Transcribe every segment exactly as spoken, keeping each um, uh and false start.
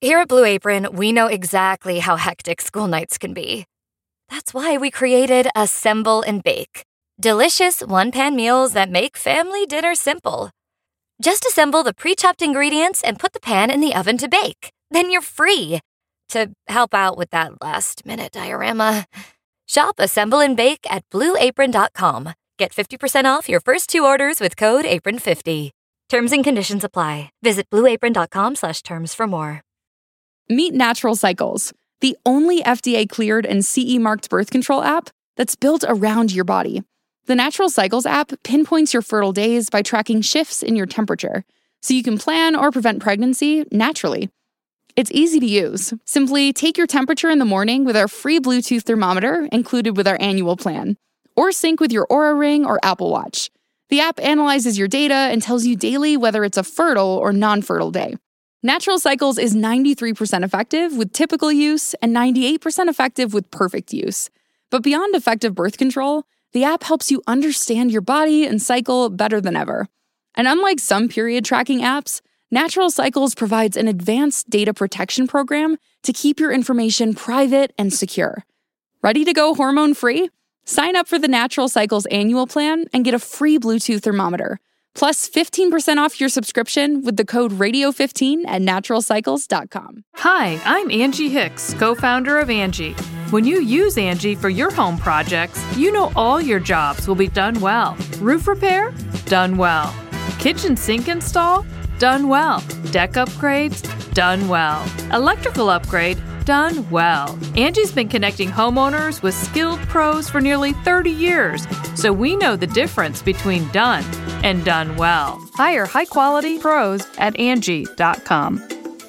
Here at Blue Apron, we know exactly how hectic school nights can be. That's why we created Assemble and Bake. Delicious one-pan meals that make family dinner simple. Just assemble the pre-chopped ingredients and put the pan in the oven to bake. Then you're free to help out with that last-minute diorama. Shop Assemble and Bake at blue apron dot com. Get fifty percent off your first two orders with code apron fifty. Terms and conditions apply. Visit blue apron dot com slash terms for more. Meet Natural Cycles, the only F D A-cleared and C E-marked birth control app that's built around your body. The Natural Cycles app pinpoints your fertile days by tracking shifts in your temperature, so you can plan or prevent pregnancy naturally. It's easy to use. Simply take your temperature in the morning with our free Bluetooth thermometer included with our annual plan, or sync with your Oura Ring or Apple Watch. The app analyzes your data and tells you daily whether it's a fertile or non-fertile day. Natural Cycles is ninety-three percent effective with typical use and ninety-eight percent effective with perfect use. But beyond effective birth control, the app helps you understand your body and cycle better than ever. And unlike some period tracking apps, Natural Cycles provides an advanced data protection program to keep your information private and secure. Ready to go hormone-free? Sign up for the Natural Cycles annual plan and get a free Bluetooth thermometer, plus fifteen percent off your subscription with the code radio fifteen at natural cycles dot com. Hi, I'm Angie Hicks, co-founder of Angie. When you use Angie for your home projects, you know all your jobs will be done well. Roof repair? Done well. Kitchen sink install? Done well. Deck upgrades? Done well. Electrical upgrade? Done well. Angie's been connecting homeowners with skilled pros for nearly thirty years, so we know the difference between done and done well. Hire high-quality pros at Angie dot com.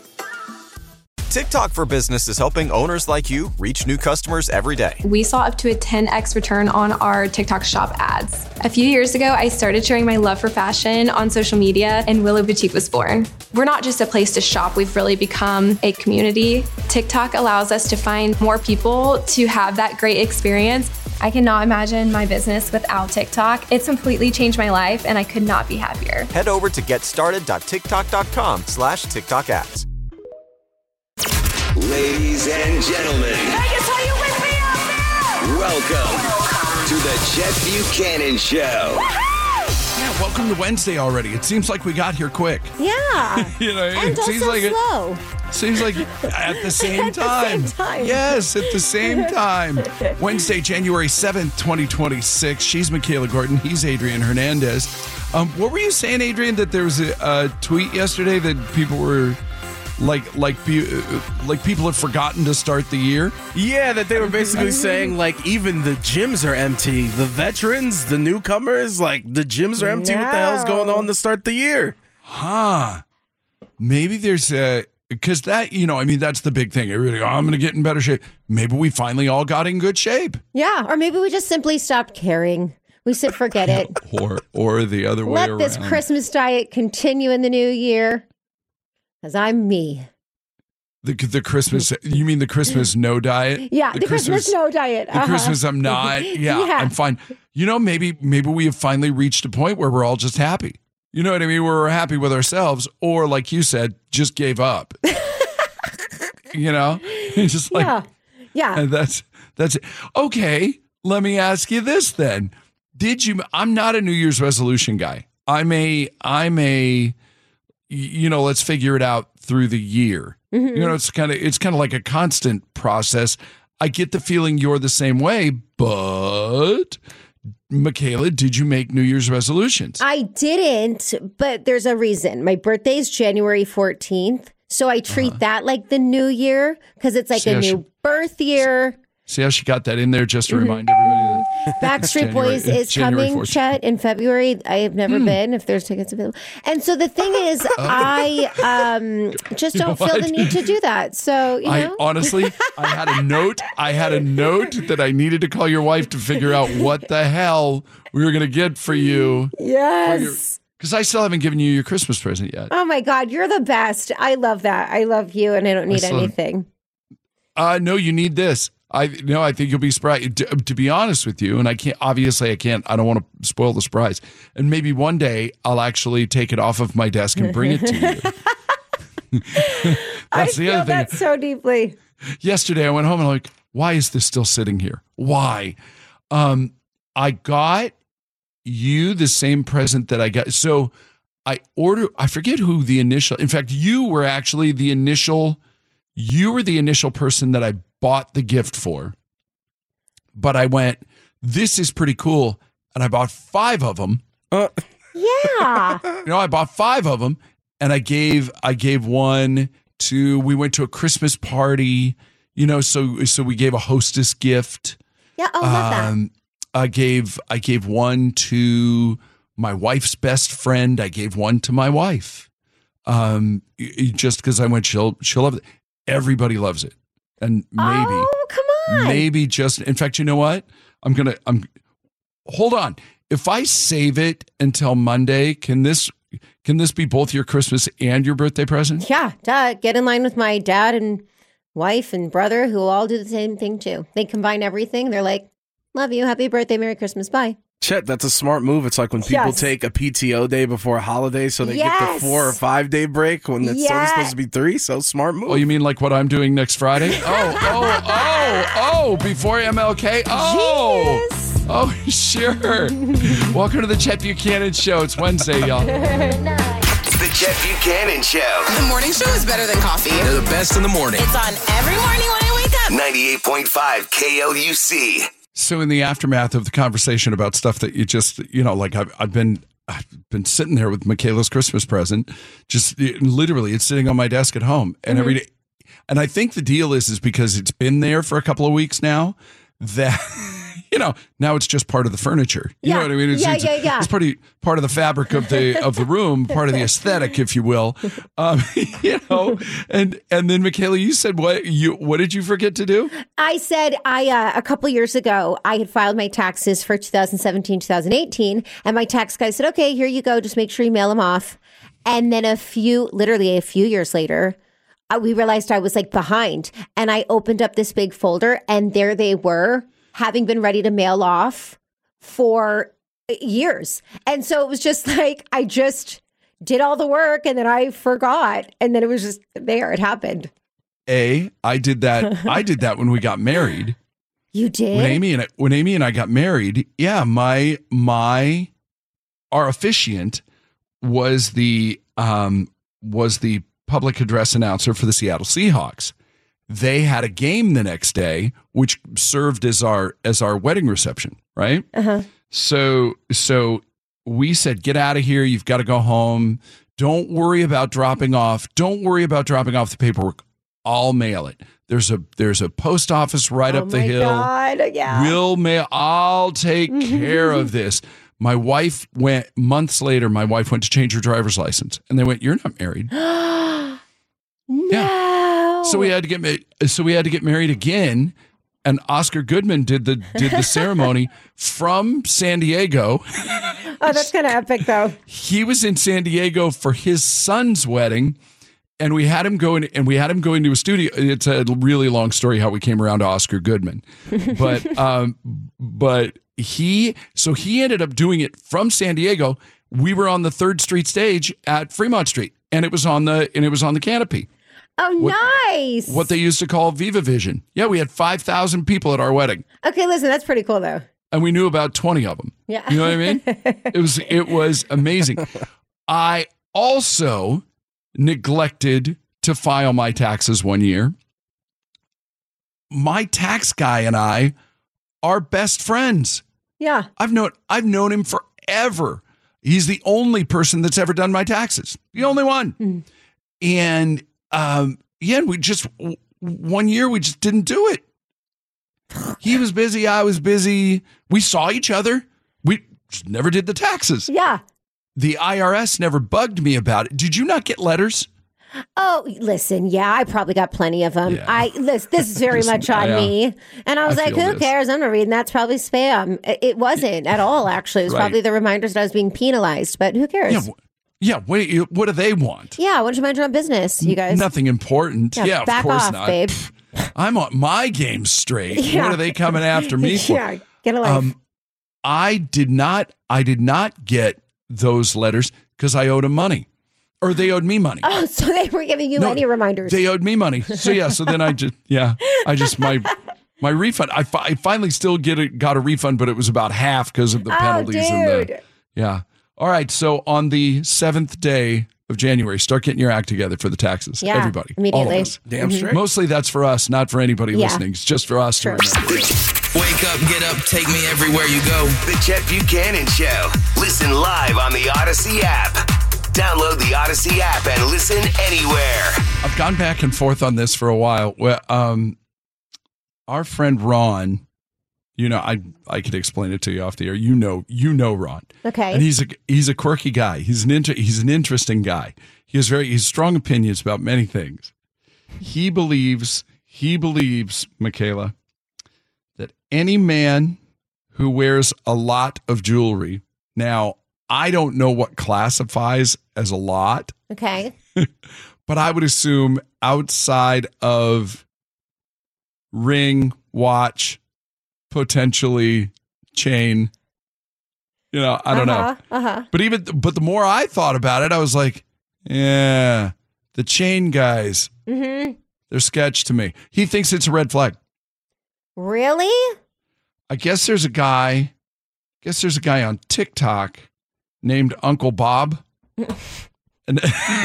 TikTok for Business is helping owners like you reach new customers every day. We saw up to a ten x return on our TikTok shop ads. A few years ago, I started sharing my love for fashion on social media, and Willow Boutique was born. We're not just a place to shop, we've really become a community. TikTok allows us to find more people to have that great experience. I cannot imagine my business without TikTok. It's completely changed my life, and I could not be happier. Head over to getstarted.tiktok.com slash TikTok ads. Ladies and gentlemen, Vegas, are you with me out there? Welcome to the Chet Buchanan Show. Yeah, welcome to Wednesday already. It seems like we got here quick. Yeah. you know, and it also seems like slow. It seems like at the same at time. the same time. Yes, at the same time. Wednesday, January seventh, twenty twenty-six. She's Michaela Gordon. He's Adrian Hernandez. Um, what were you saying, Adrian, that there was a, a tweet yesterday that people were... Like, like, like people have forgotten to start the year? Yeah, that they were basically saying, like, even the gyms are empty. The veterans, the newcomers, like, the gyms are empty. No. What the hell's going on to start the year? Huh. Maybe there's a... Because that, you know, I mean, that's the big thing. Everybody, oh, I'm going to get in better shape. Maybe we finally all got in good shape. Yeah, or maybe we just simply stopped caring. We said, forget it. or, or the other way Let around. Let this Christmas diet continue in the new year. Because I'm me. The the Christmas, you mean the Christmas no diet? Yeah, the, the Christmas, Christmas no diet. Uh-huh. The Christmas I'm not. Yeah, yeah, I'm fine. You know, maybe maybe we have finally reached a point where we're all just happy. You know what I mean? Where we're happy with ourselves, or like you said, just gave up. you know? just like, yeah. Yeah. And that's, that's it. Okay, let me ask you this then. Did you, I'm not a New Year's resolution guy. I'm a, I'm a, you know, let's figure it out through the year. Mm-hmm. You know, it's kind of it's kind of like a constant process. I get the feeling you're the same way, but Michaela, did you make New Year's resolutions? I didn't, but there's a reason. My birthday is January fourteenth, so I treat uh-huh. that like the new year because it's like See a new she, birth year. See how she got that in there just to mm-hmm. remind everybody that Backstreet Boys is January coming, Chet, in February. I have never hmm. been, if there's tickets available. And so the thing is, I um, just don't you know feel the need to do that. So, you I know. honestly, I had a note. I had a note that I needed to call your wife to figure out what the hell we were going to get for you. Yes. Because I still haven't given you your Christmas present yet. Oh, my God. You're the best. I love that. I love you, and I don't need I anything. Uh, no, you need this. I no, I think you'll be surprised. To, to be honest with you, and I can't, obviously I can't, I don't want to spoil the surprise. And maybe one day I'll actually take it off of my desk and bring it to you. That's I the other thing. That so deeply. Yesterday, I went home and I'm like, why is this still sitting here? Why? Um, I got you the same present that I got. So I ordered, I forget who the initial, in fact, you were actually the initial, you were the initial person that I bought the gift for. But I went, this is pretty cool. And I bought five of them. Uh. Yeah. You know, I bought five of them and I gave, I gave one to, we went to a Christmas party, you know, so, so we gave a hostess gift. Yeah. Oh, love um, that. I gave, I gave one to my wife's best friend. I gave one to my wife. Um, just because I went, she'll, she'll love it. Everybody loves it. And maybe, oh, come on. Maybe just, in fact, you know what? I'm going to, I'm, hold on. If I save it until Monday, can this, can this be both your Christmas and your birthday present? Yeah. Duh. Get in line with my dad and wife and brother who all do the same thing too. They combine everything. They're like, love you. Happy birthday. Merry Christmas. Bye. Chet, that's a smart move. It's like when people yes. take a P T O day before a holiday so they yes. get the four or five day break when it's yes. only supposed to be three. So smart move. Oh, you mean like what I'm doing next Friday? Oh, oh, oh, oh, before M L K? Oh, Genius. oh, sure. Welcome to the Chet Buchanan Show. It's Wednesday, y'all. The Chet Buchanan Show. The morning show is better than coffee. They're the best in the morning. It's on every morning when I wake up. ninety-eight point five K L U C. So in the aftermath of the conversation about stuff that you just, you know, like I've, I've been I've been sitting there with Michaela's Christmas present, just it, literally it's sitting on my desk at home. And mm-hmm. every day, and I think the deal is, is because it's been there for a couple of weeks now that, you know, now it's just part of the furniture. You yeah. know what I mean? It's, yeah, it's, yeah, yeah. It's pretty part of the fabric of the of the room, part of the aesthetic, if you will. Um, you know, and and then Michaela, you said what you what did you forget to do? I said I uh, a couple years ago I had filed my taxes for twenty seventeen, twenty eighteen, and my tax guy said, "Okay, here you go. Just make sure you mail them off." And then a few, literally a few years later, uh, we realized I was like behind, and I opened up this big folder, and there they were, having been ready to mail off for years. And so it was just like, I just did all the work and then I forgot. And then it was just there. It happened. A, I did that. I did that when we got married. You did? When Amy and I, when Amy and I got married, yeah, my, my, our officiant was the, um, was the public address announcer for the Seattle Seahawks. They had a game the next day, which served as our as our wedding reception, right? Uh-huh. So so we said, get out of here. You've got to go home. Don't worry about dropping off. Don't worry about dropping off the paperwork. I'll mail it. There's a there's a post office right oh up the my hill. God, yeah. We'll mail. I'll take care of this. My wife went months later. My wife went to change her driver's license, and they went, "You're not married." No. Yeah. So we had to get ma- so we had to get married again, and Oscar Goodman did the did the ceremony from San Diego. Oh, that's kind of epic, though. He was in San Diego for his son's wedding, and we had him going and we had him going to a studio. It's a really long story how we came around to Oscar Goodman, but um, but he so he ended up doing it from San Diego. We were on the Third Street stage at Fremont Street, and it was on the and it was on the canopy. Oh, what, nice. What they used to call Viva Vision. Yeah, we had five thousand people at our wedding. Okay, listen, that's pretty cool, though. And we knew about twenty of them. Yeah. You know what I mean? It was it was amazing. I also neglected to file my taxes one year. My tax guy and I are best friends. Yeah. I've known I've known him forever. He's the only person that's ever done my taxes. The only one. Mm. And Um, yeah, we just, one year we just didn't do it. He was busy. I was busy. We saw each other. We just never did the taxes. Yeah. The I R S never bugged me about it. Did you not get letters? Oh, listen, yeah, I probably got plenty of them. Yeah. I this, this is very much on I, uh, me. And I was I like, who this. cares? I'm not reading. That's probably spam. It wasn't at all, actually. It was right. probably the reminders that I was being penalized, but who cares? Yeah. Yeah, what, what do they want? Yeah, why don't you mind your own business, you guys? Nothing important. Yeah, yeah back of course off, not. Babe. I'm on my game straight. Yeah. What are they coming after me for? Yeah, get a life. Um, I did not. I did not get those letters because I owed him money, Or they owed me money. Oh, so they were giving you No, any reminders. They owed me money. So yeah, so then I just, yeah, I just, my my refund, I, fi- I finally still get it, got a refund, but it was about half because of the Oh, penalties. and the dude. Yeah. All right, so on the seventh day of January, start getting your act together for the taxes. Yeah, Everybody. immediately. All of us. Damn Mhm. straight. Mostly that's for us, not for anybody Yeah. listening. It's just for us Sure. to remember. Wake up, get up, take me everywhere you go. The Chet Buchanan Show. Listen live on the Odyssey app. Download the Odyssey app and listen anywhere. I've gone back and forth on this for a while. Well, um, our friend Ron, you know, I I could explain it to you off the air. You know, you know Ron. Okay. And he's a he's a quirky guy. He's an inter, he's an interesting guy. He has very he has strong opinions about many things. He believes he believes, Michaela, that any man who wears a lot of jewelry. Now, I don't know what classifies as a lot, Okay. but I would assume outside of ring, watch, potentially chain. You know, I don't uh-huh, know. Uh-huh. But even but the more I thought about it, I was like, yeah, the chain guys, Mm-hmm. they're sketch to me. He thinks it's a red flag. Really? I guess there's a guy, I guess there's a guy on TikTok named Uncle Bob. And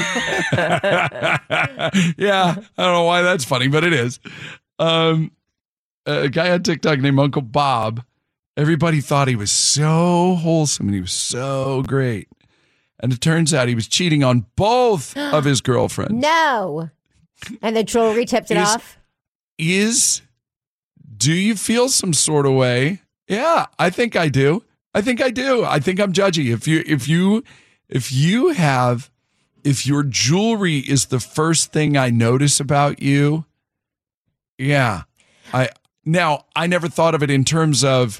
yeah, I don't know why that's funny, but it is. Um, a guy on TikTok named Uncle Bob. Everybody thought he was so wholesome and he was so great. And it turns out he was cheating on both of his girlfriends. No. And the jewelry tipped it Is- off? Is, do you feel some sort of way? Yeah, I think I do. I think I do. I think I'm judgy. If you, if you, if you have, if your jewelry is the first thing I notice about you, yeah. I, now I never thought of it in terms of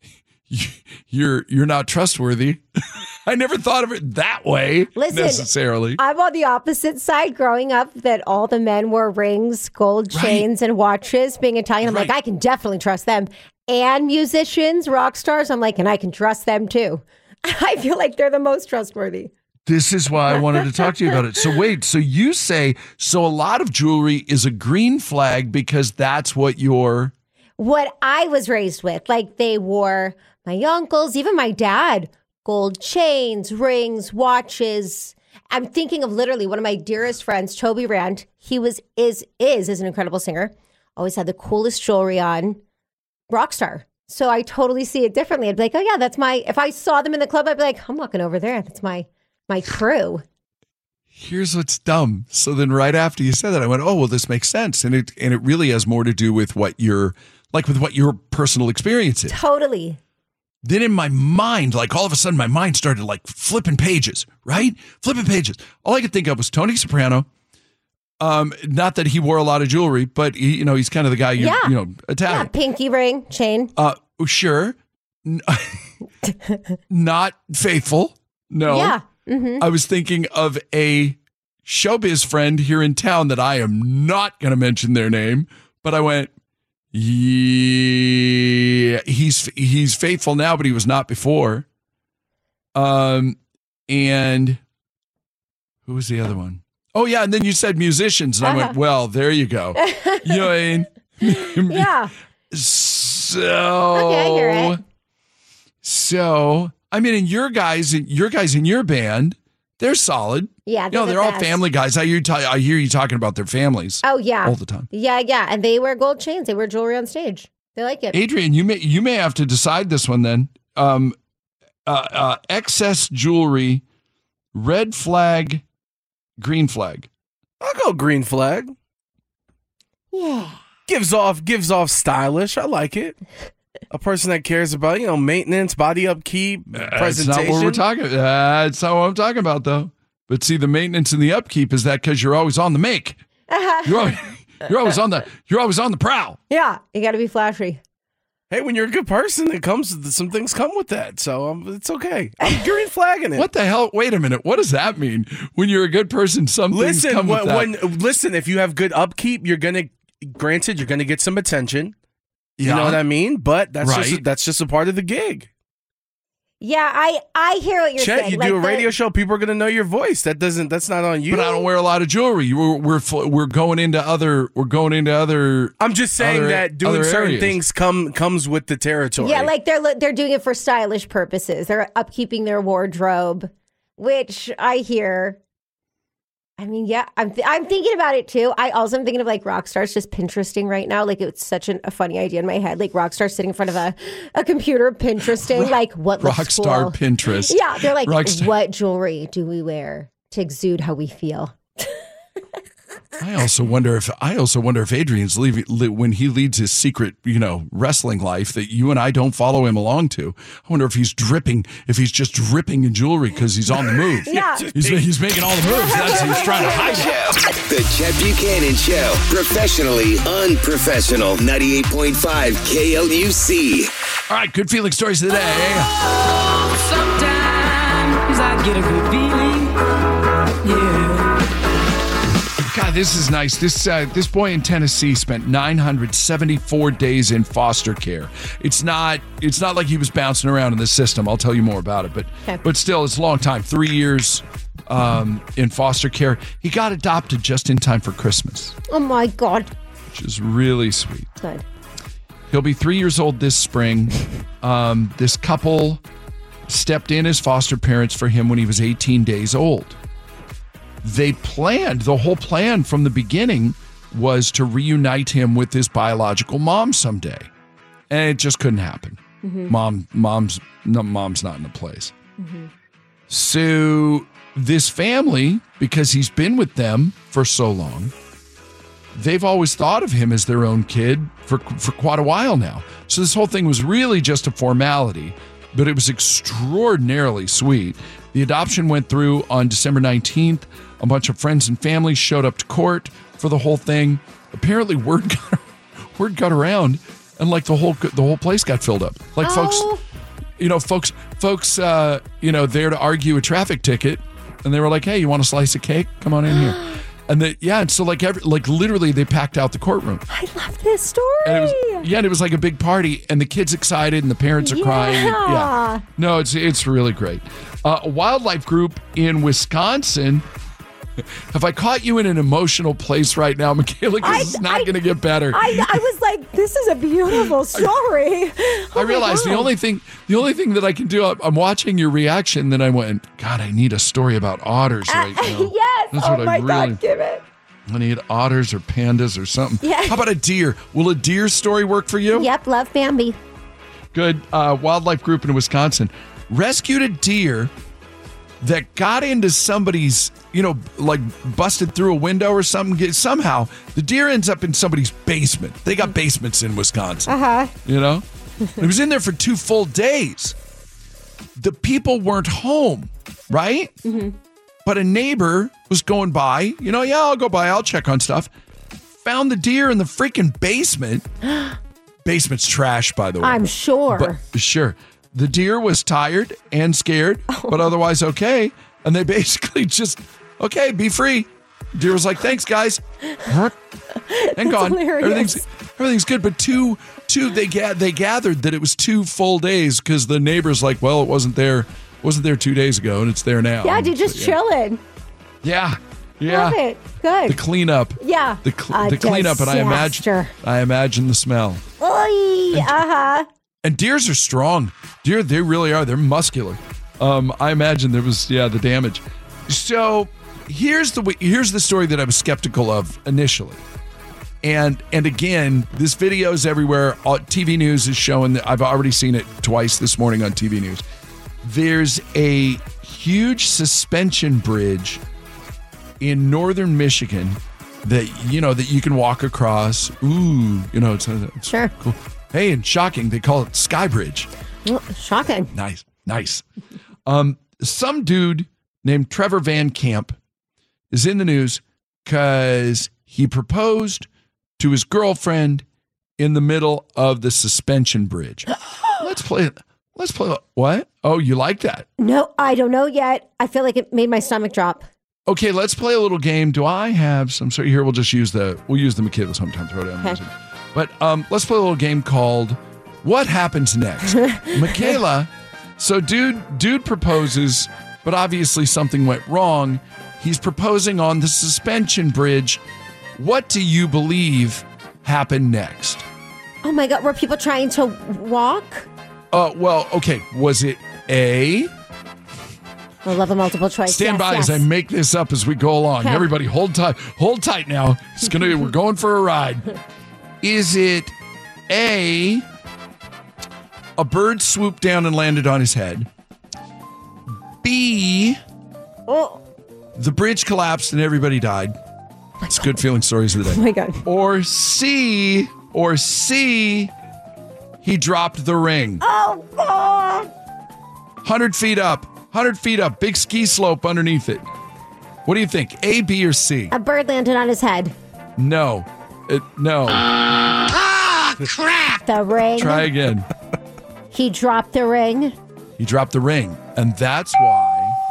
you're, you're not trustworthy. I never thought of it that way Listen, necessarily. I'm on the opposite side. Growing up, that all the men wore rings, gold Right. chains, and watches. Being Italian, I'm like, Right. I can definitely trust them. And musicians, rock stars, I'm like, and I can trust them too. I feel like they're the most trustworthy. This is why I wanted to talk to you about it. So wait, so you say, so a lot of jewelry is a green flag because that's what you're, What I was raised with, like they wore, my uncles, even my dad, gold chains, rings, watches. I'm thinking of literally one of my dearest friends, Toby Rand. He was, is, is, is an incredible singer. Always had the coolest jewelry on. Rock star. So I totally see it differently. I'd be like, oh yeah, that's my, if I saw them in the club, I'd be like, I'm walking over there. That's my, my crew. here's what's dumb. So then right after you said that, I went, oh, well, this makes sense. And it, and it really has more to do with what your, like with what your personal experience is. Totally. Then in my mind, like all of a sudden my mind started like flipping pages, right? Flipping pages. All I could think of was Tony Soprano. Um, not that he wore a lot of jewelry, but he, you know, he's kind of the guy, you, Yeah. you know, Yeah, Italian. pinky ring, chain. Uh, sure. N- Not faithful. No. Yeah. Mm-hmm. I was thinking of a showbiz friend here in town that I am not going to mention their name, but I went, yeah, he's he's faithful now, but he was not before. Um, and who was the other one? Oh yeah, and then you said musicians, and I went, Uh-huh. well, there you go. You know what I mean? Yeah. So Okay, I hear it. So I mean, and your guys, your guys in your band, they're solid. Yeah, You know, they're they're the all best. family guys. I hear you. Ta- I hear you talking about their families. Oh yeah. all the time. Yeah, yeah. And they wear gold chains. They wear jewelry on stage. They like it. Adrian, you may you may have to decide this one then. Um, uh, uh, excess jewelry, red flag, green flag. I'll go green flag. Yeah. Gives off gives off stylish. I like it. A person that cares about, you know, maintenance, body upkeep, That's presentation. not what we're talking. That's not what I'm talking about, though. But see, the maintenance and the upkeep is that because you're always on the make. You're always, you're always on the you're always on the prowl. Yeah. You got to be flashy. Hey, when you're a good person, it comes. Some things come with that, so um, it's okay. I'm green flagging it. What the hell? Wait a minute. What does that mean? When you're a good person, some things Listen, come with when, that. when listen, if you have good upkeep, you're gonna. Granted, you're gonna get some attention. You Yeah. know what I mean? But that's Right. just that's just a part of the gig. Yeah, I, I hear what you're Chet, saying. you like do a the- radio show, people are going to know your voice. That doesn't. That's not on you. But I don't wear a lot of jewelry. We're we're, fl- we're going into other. We're going into other. I'm just saying other- that doing other certain areas. things come comes with the territory. Yeah, like they're they're doing it for stylish purposes. They're upkeeping their wardrobe, which I hear. I mean, yeah, I'm th- I'm thinking about it too. I also am thinking of like rock stars just Pinteresting right now. Like it's such an, a funny idea in my head. Like rock stars sitting in front of a, a computer Pinteresting. Like what looks rock star cool. Pinterest. Yeah, they're like, Rockstar. what jewelry do we wear to exude how we feel? I also wonder if I also wonder if Adrian's leaving li- when he leads his secret, you know, wrestling life that you and I don't follow him along to. I wonder if he's dripping, if he's just dripping in jewelry because he's on the move. Yeah. he's, he's making all the moves. That's he's trying to hide it. The Chet Buchanan Show. Professionally unprofessional. ninety-eight point five K L U C. All right, good feeling stories of the day. Sometimes I get a good feeling. Yeah. God, this is nice. This uh, this boy in Tennessee spent nine hundred seventy-four days in foster care. It's not it's not like he was bouncing around in the system. I'll tell you more about it, but Okay. but still, it's a long time. Three years um, in foster care. He got adopted just in time for Christmas, Oh my God. which is really sweet. Good. He'll be three years old this spring. Um, this couple stepped in as foster parents for him when he was eighteen days old. They planned, the whole plan from the beginning was to reunite him with his biological mom someday. And it just couldn't happen. Mhm. Mom, mom's, no, mom's not in the place. Mm-hmm. So this family, because he's been with them for so long, they've always thought of him as their own kid for, for quite a while now. So this whole thing was really just a formality, but it was extraordinarily sweet. The adoption went through on December nineteenth. A bunch of friends and family showed up to court for the whole thing. Apparently word got, word got around and like the whole the whole place got filled up. Like Oh. folks, you know, folks folks uh, you know, there to argue a traffic ticket, and they were like, "Hey, you want a slice of cake? Come on in here." And the, yeah, and so like every, like literally they packed out the courtroom. I love this story. And it was yeah, and it was like a big party, and the kids excited, and the parents are crying. and- Yeah. yeah, no, it's it's really great. Uh, a wildlife group in Wisconsin. Have I caught you in an emotional place right now, Michaela? Because it's not going to get better. I, I was like, this is a beautiful story. I realized the only thing the only thing that I can do. I'm, I'm watching your reaction. Then I went, God, I need a story about otters right now. Yes. That's oh what I my really- God, give it. I need otters or pandas or something. Yeah. How about a deer? Will a deer story work for you? Yep, love Bambi. Good. Uh, wildlife group in Wisconsin rescued a deer that got into somebody's, you know, like busted through a window or something. Get- Somehow, the deer ends up in somebody's basement. They got basements in Wisconsin. Uh huh. You know? It was in there for two full days. The people weren't home, right? Mm-hmm. But a neighbor was going by, you know, yeah, I'll go by, I'll check on stuff. Found the deer in the freaking basement. Basement's trash, by the way. I'm sure. But, sure. The deer was tired and scared, Oh. but otherwise okay. And they basically just, okay, be free. Deer was like, thanks, guys. And gone. hilarious. Everything's everything's good. But two, two, they ga- they gathered that it was two full days because the neighbor's like, well, it wasn't there, wasn't there two days ago, and it's there now. Yeah, dude, just So, yeah. chilling. Yeah, yeah. Love it. Good. The cleanup. Yeah. The, cl- A the cleanup, and I imagine, disaster. I imagine the smell. Oy, uh-huh. And deers are strong. Deer, they really are. They're muscular. Um, I imagine there was, yeah, the damage. So here's the way- here's the story that I was skeptical of initially. And and again, this video is everywhere. All, T V News is showing that. I've already seen it twice this morning on T V News. There's a huge suspension bridge in northern Michigan that you know that you can walk across. Ooh, you know, it's, it's sure cool. Hey, and shocking, they call it Sky Bridge. Well, shocking. Nice, nice. Um, some dude named Trevor Van Camp is in the news because he proposed to his girlfriend in the middle of the suspension bridge. Let's play it. Let's play. What? Oh, you like that? No, I don't know yet. I feel like it made my stomach drop. Okay, let's play a little game. Do I have some? So here, we'll just use the we'll use the Michaela's Hometown Throwdown Okay. music. But um, let's play a little game called "What Happens Next." Michaela So dude, dude proposes, but obviously something went wrong. He's proposing on the suspension bridge. What do you believe happened next? Oh my God, were people trying to walk? Uh, well, okay. Was it A? I love a multiple choice. Stand yes, by yes. as I make this up as we go along. Okay. Everybody, hold tight. Hold tight now. It's gonna. We're going for a ride. Is it A? A bird swooped down and landed on his head. B. Oh. The bridge collapsed and everybody died. It's good feeling stories of the day. Oh my God. Or C. Or C. He dropped the ring. Oh God. one hundred feet up. one hundred feet up. Big ski slope underneath it. What do you think? A, B, or C? A bird landed on his head. No. It, no. Ah, crap. The ring. Try again. He dropped the ring. He dropped the ring. And that's why.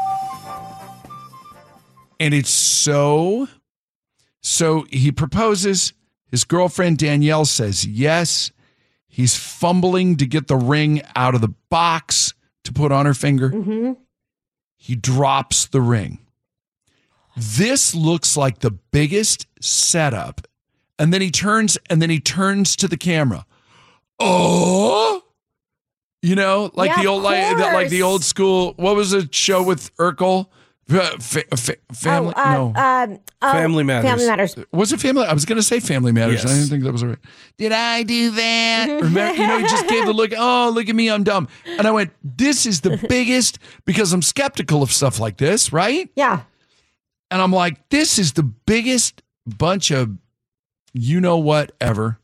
And it's so. So he proposes. His girlfriend Danielle says yes. He's fumbling to get the ring out of the box to put on her finger. Mm-hmm. He drops the ring. This looks like the biggest setup. And then he turns and then he turns to the camera. Oh, you know, like Yeah, the old, of like, the, like the course. old school. What was the show with Urkel? Uh, fa- fa- family? Oh, uh, no. um, oh, Family Matters. Family Matters. Was it Family? I was going to say Family Matters. Yes. I didn't think that was right. Did I do that? Remember, you know, he just gave the look. Oh, look at me, I'm dumb. And I went, this is the biggest, because I'm skeptical of stuff like this, right? Yeah. And I'm like, this is the biggest bunch of you know what ever.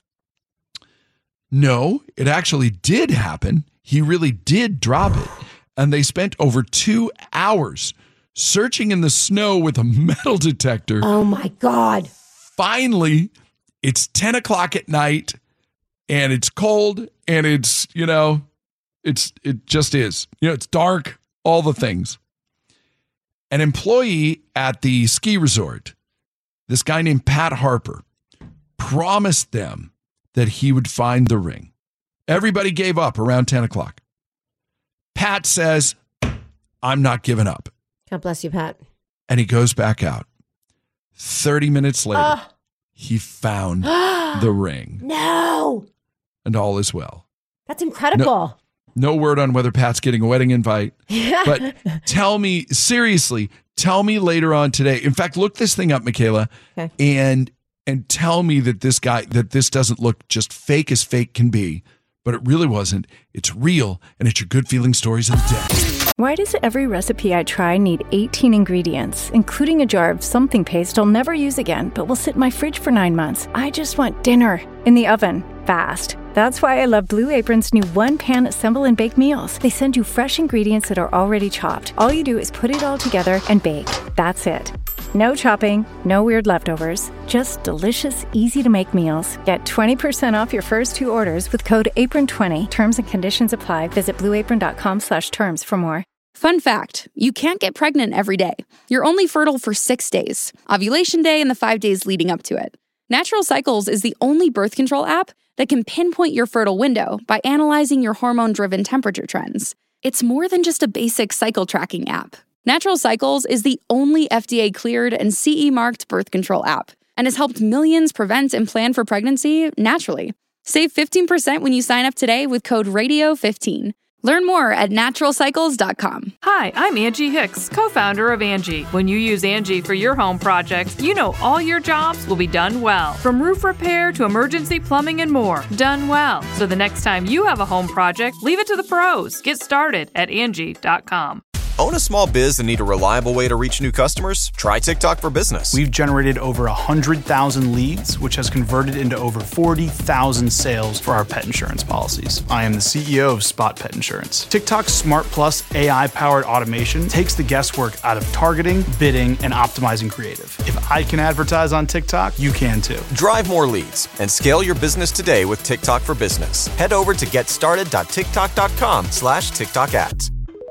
No, it actually did happen. He really did drop it. And they spent over two hours searching in the snow with a metal detector. Oh my God. Finally, it's ten o'clock at night and it's cold and it's, you know, it's, it just is, you know, it's dark, all the things. An employee at the ski resort, this guy named Pat Harper, promised them that he would find the ring. Everybody gave up around ten o'clock. Pat says, I'm not giving up. God bless you, Pat. And he goes back out. thirty minutes later, Uh. he found the ring. No. And all is well. That's incredible. No word on whether Pat's getting a wedding invite. But tell me, seriously, tell me later on today. In fact, look this thing up, Michaela, Okay. and and tell me that this guy, that this doesn't look just fake as fake can be, but it really wasn't. It's real, and it's your good feeling stories of the day. Why does every recipe I try need eighteen ingredients, including a jar of something paste I'll never use again, but will sit in my fridge for nine months? I just want dinner in the oven, fast. That's why I love Blue Apron's new one-pan assemble and bake meals. They send you fresh ingredients that are already chopped. All you do is put it all together and bake. That's it. No chopping, no weird leftovers, just delicious, easy-to-make meals. Get twenty percent off your first two orders with code apron twenty. Terms and conditions apply. Visit blueapron.com slash terms for more. Fun fact, you can't get pregnant every day. You're only fertile for six days, ovulation day and the five days leading up to it. Natural Cycles is the only birth control app that can pinpoint your fertile window by analyzing your hormone-driven temperature trends. It's more than just a basic cycle tracking app. Natural Cycles is the only F D A-cleared and C E-marked birth control app and has helped millions prevent and plan for pregnancy naturally. Save fifteen percent when you sign up today with code radio fifteen. Learn more at natural cycles dot com. Hi, I'm Angie Hicks, co-founder of Angie. When you use Angie for your home projects, you know all your jobs will be done well. From roof repair to emergency plumbing and more, done well. So the next time you have a home project, leave it to the pros. Get started at Angie dot com. Own a small biz and need a reliable way to reach new customers? Try TikTok for Business. We've generated over one hundred thousand leads, which has converted into over forty thousand sales for our pet insurance policies. I am the C E O of Spot Pet Insurance. TikTok's Smart Plus A I-powered automation takes the guesswork out of targeting, bidding, and optimizing creative. If I can advertise on TikTok, you can too. Drive more leads and scale your business today with TikTok for Business. Head over to getstarted.tiktok.com slash TikTok ads.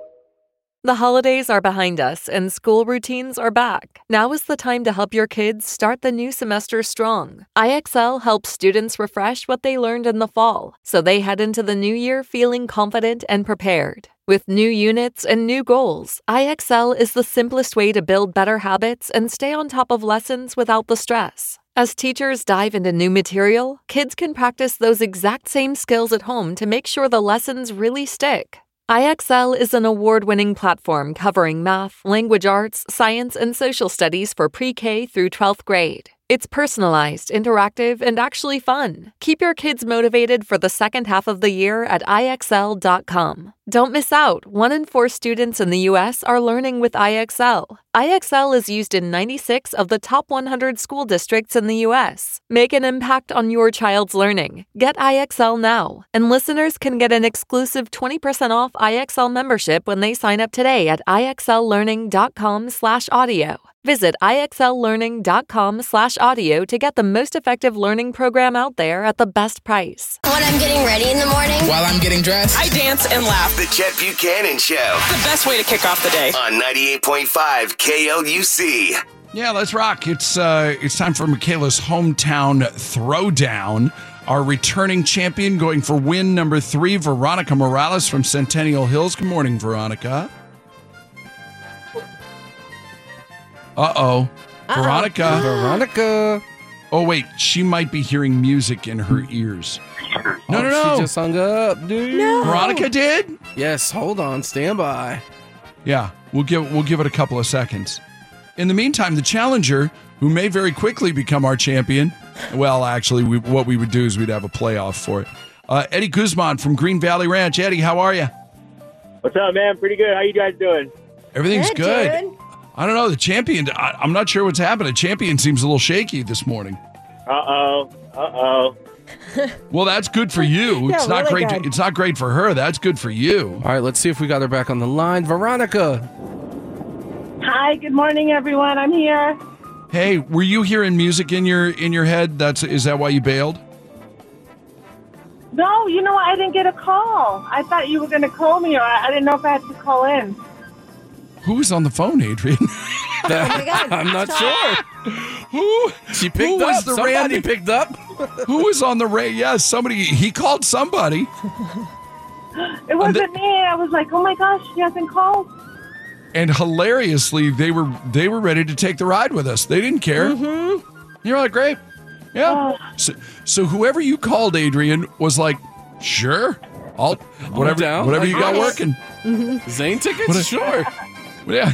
The holidays are behind us and school routines are back. Now is the time to help your kids start the new semester strong. I X L helps students refresh what they learned in the fall, so they head into the new year feeling confident and prepared. With new units and new goals, I X L is the simplest way to build better habits and stay on top of lessons without the stress. As teachers dive into new material, kids can practice those exact same skills at home to make sure the lessons really stick. I X L is an award-winning platform covering math, language arts, science, and social studies for pre-K through twelfth grade. It's personalized, interactive, and actually fun. Keep your kids motivated for the second half of the year at I X L dot com. Don't miss out. One in four students in the U S are learning with I X L. I X L is used in ninety-six of the top one hundred school districts in the U S. Make an impact on your child's learning. Get I X L now. And listeners can get an exclusive twenty percent off I X L membership when they sign up today at I X L learning dot com slash audio. Visit I X L learning dot com slash audio to get the most effective learning program out there at the best price. When I'm getting ready in the morning, while I'm getting dressed, I dance and laugh. The Chet Buchanan Show. The best way to kick off the day. On ninety-eight point five K L U C. Yeah, let's rock. It's uh, it's time for Michaela's hometown throwdown. Our returning champion going for win number three, Veronica Morales from Centennial Hills. Good morning, Veronica. Uh-oh. Uh-oh. Veronica. Veronica. Oh, wait. She might be hearing music in her ears. No, oh, no, no. She just hung up, dude. No. Veronica did? Yes, hold on. Stand by. Yeah, we'll give we'll give it a couple of seconds. In the meantime, the challenger, who may very quickly become our champion, well, actually, we, what we would do is we'd have a playoff for it. Uh, Eddie Guzman from Green Valley Ranch. Eddie, how are you? What's up, man? Pretty good. How you guys doing? Everything's Good, good. dude. I don't know. The champion, I, I'm not sure what's happening. The champion seems a little shaky this morning. Uh-oh. Uh-oh. Well, that's good for you. Yeah, It's not really great. To, good. it's not great for her. That's good for you. All right, let's see if we got her back on the line. Veronica. Hi, good morning, everyone. I'm here. Hey, were you hearing music in your in your head? That's is that why you bailed? No, you know what? I didn't get a call. I thought you were going to call me, or I, I didn't know if I had to call in. Who was on the phone, Adrian? Oh my God. I'm not sure. Who? She picked Who up. was the Somebody random- picked up. Who was on the radio? Yeah, somebody. He called somebody. It wasn't me. I was like, oh my gosh, she hasn't called. And hilariously, they were they were ready to take the ride with us. They didn't care. Mm-hmm. You're like, great, yeah. Oh. So, so whoever you called, Adrian, was like, sure, I'll whatever down. whatever you got Nice. working. Mm-hmm. Zane tickets? What a- Sure. Yeah.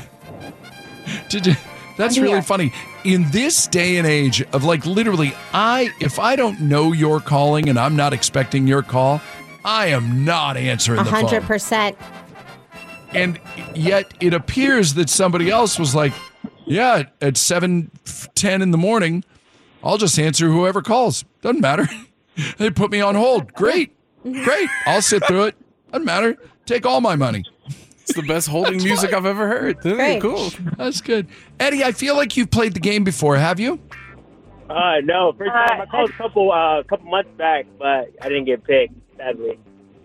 Did you, that's I'm really here. funny. In this day and age of like literally, I if I don't know you're calling and I'm not expecting your call, I am not answering A the hundred phone. percent. And yet it appears that somebody else was like, yeah, at seven ten in the morning, I'll just answer whoever calls. Doesn't matter. They put me on hold. Great. Great. I'll sit through it. Doesn't matter. Take all my money. It's the best holding music I've ever heard. This is Great. cool. That's good. Eddie, I feel like you've played the game before, have you? Uh, no. First time I called a couple, uh, couple months back, but I didn't get picked, sadly.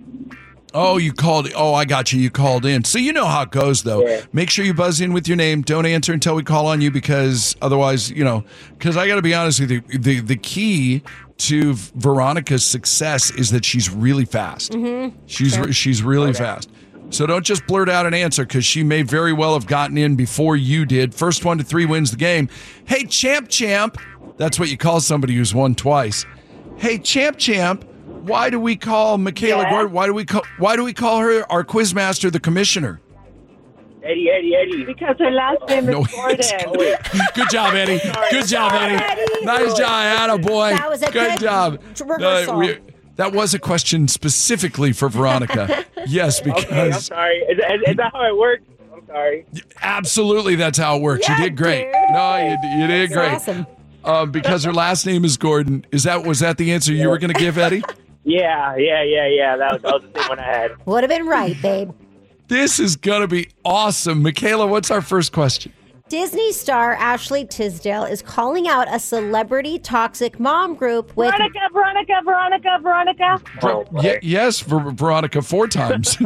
Oh, you called. Oh, I got you. You called in. So you know how it goes, though. Yeah. Make sure you buzz in with your name. Don't answer until we call on you because otherwise, you know, because I got to be honest with you, the, the key to Veronica's success is that she's really fast. Mm-hmm. She's Sure. she's really fast. So don't just blurt out an answer because she may very well have gotten in before you did. First one to three wins the game. Hey, champ, champ. That's what you call somebody who's won twice. Hey, champ, champ. Why do we call Michaela Yeah. Gordon? Why do we call? Why do we call her our quizmaster, the commissioner? Eddie, Eddie, Eddie. Because her last name No, is Gordon. Good job, Eddie. Good job, Eddie. Eddie. Nice job, attaboy. That was a good job. rehearsal. we- that was a question specifically for Veronica. Yes, Okay, I'm because sorry. Is, is, is that how it works? I'm sorry. absolutely that's how it works. Yeah, you did great. dude. No, you, you did That's great. awesome. Um, because her last name is Gordon. Is that was that the answer you were going to give, Eddie? Yeah, yeah, yeah, yeah. That was, that was the same one I had. Would have been right, babe. This is going to be awesome. Michaela, what's our first question? Disney star Ashley Tisdale is calling out a celebrity toxic mom group with Veronica, Veronica, Veronica, Veronica. Ver- ye- yes, Ver- Veronica, four times.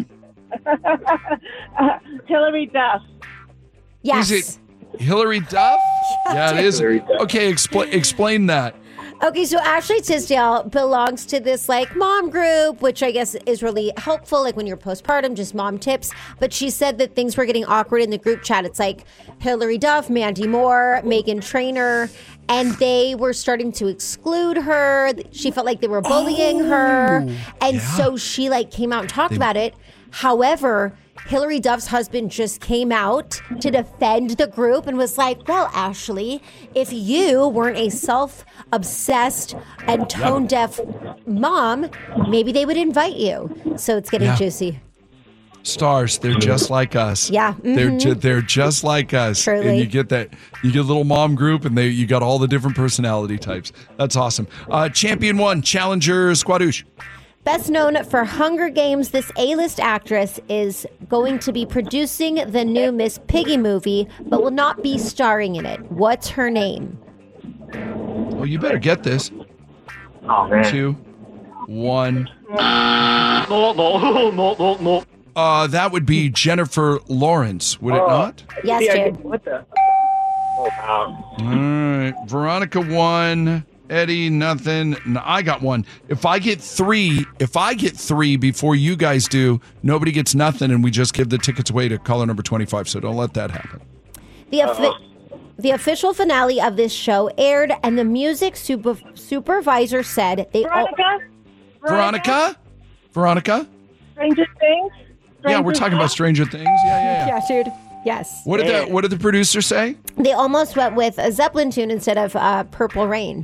uh, Hillary Duff. yes. Is it Hillary Duff? Yeah, it is. Hillary Duff. Okay, expl- explain that. Okay, so Ashley Tisdale belongs to this like mom group, which I guess is really helpful, like when you're postpartum, just mom tips. But she said that things were getting awkward in the group chat. It's like Hillary Duff, Mandy Moore, Meghan Trainor, and they were starting to exclude her. She felt like they were bullying oh, her. And yeah. so she like came out and talked they, about it. However, Hillary Duff's husband just came out to defend the group and was like, well, Ashley, if you weren't a self-obsessed and tone-deaf mom, maybe they would invite you. So it's getting yeah. juicy. Stars, they're just like us. Yeah. Mm-hmm. They're ju- they're just like us. Truly. And you get that, you get a little mom group and they you got all the different personality types. That's awesome. Uh, champion one, Challenger Squadouche. Best known for Hunger Games, this A-list actress is going to be producing the new Miss Piggy movie, but will not be starring in it. What's her name? Well, you better get this. Oh, man. Two, one. No, no, no, no, no. Uh, that would be Jennifer Lawrence, would it oh. not? Yes, Jared. What the? Oh, wow. All right. Veronica won. Eddie, nothing. No, I got one. If I get three, if I get three before you guys do, nobody gets nothing, and we just give the tickets away to caller number twenty-five. So don't let that happen. The offi- the official finale of this show aired, and the music super- supervisor said they. Veronica. All- Veronica. Veronica. Veronica? Stranger Things. Stranger yeah, we're talking about Stranger Things. Yeah, yeah, yeah. Yeah, dude. Yes. What did the What did the producer say? They almost went with a Zeppelin tune instead of uh, Purple Rain.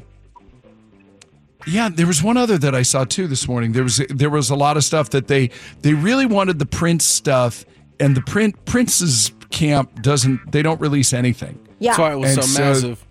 Yeah, there was one other that I saw too this morning. There was there was a lot of stuff that they they really wanted the Prince stuff, and the Prince Prince's camp doesn't they don't release anything. Yeah, that's why it was and so, so massive.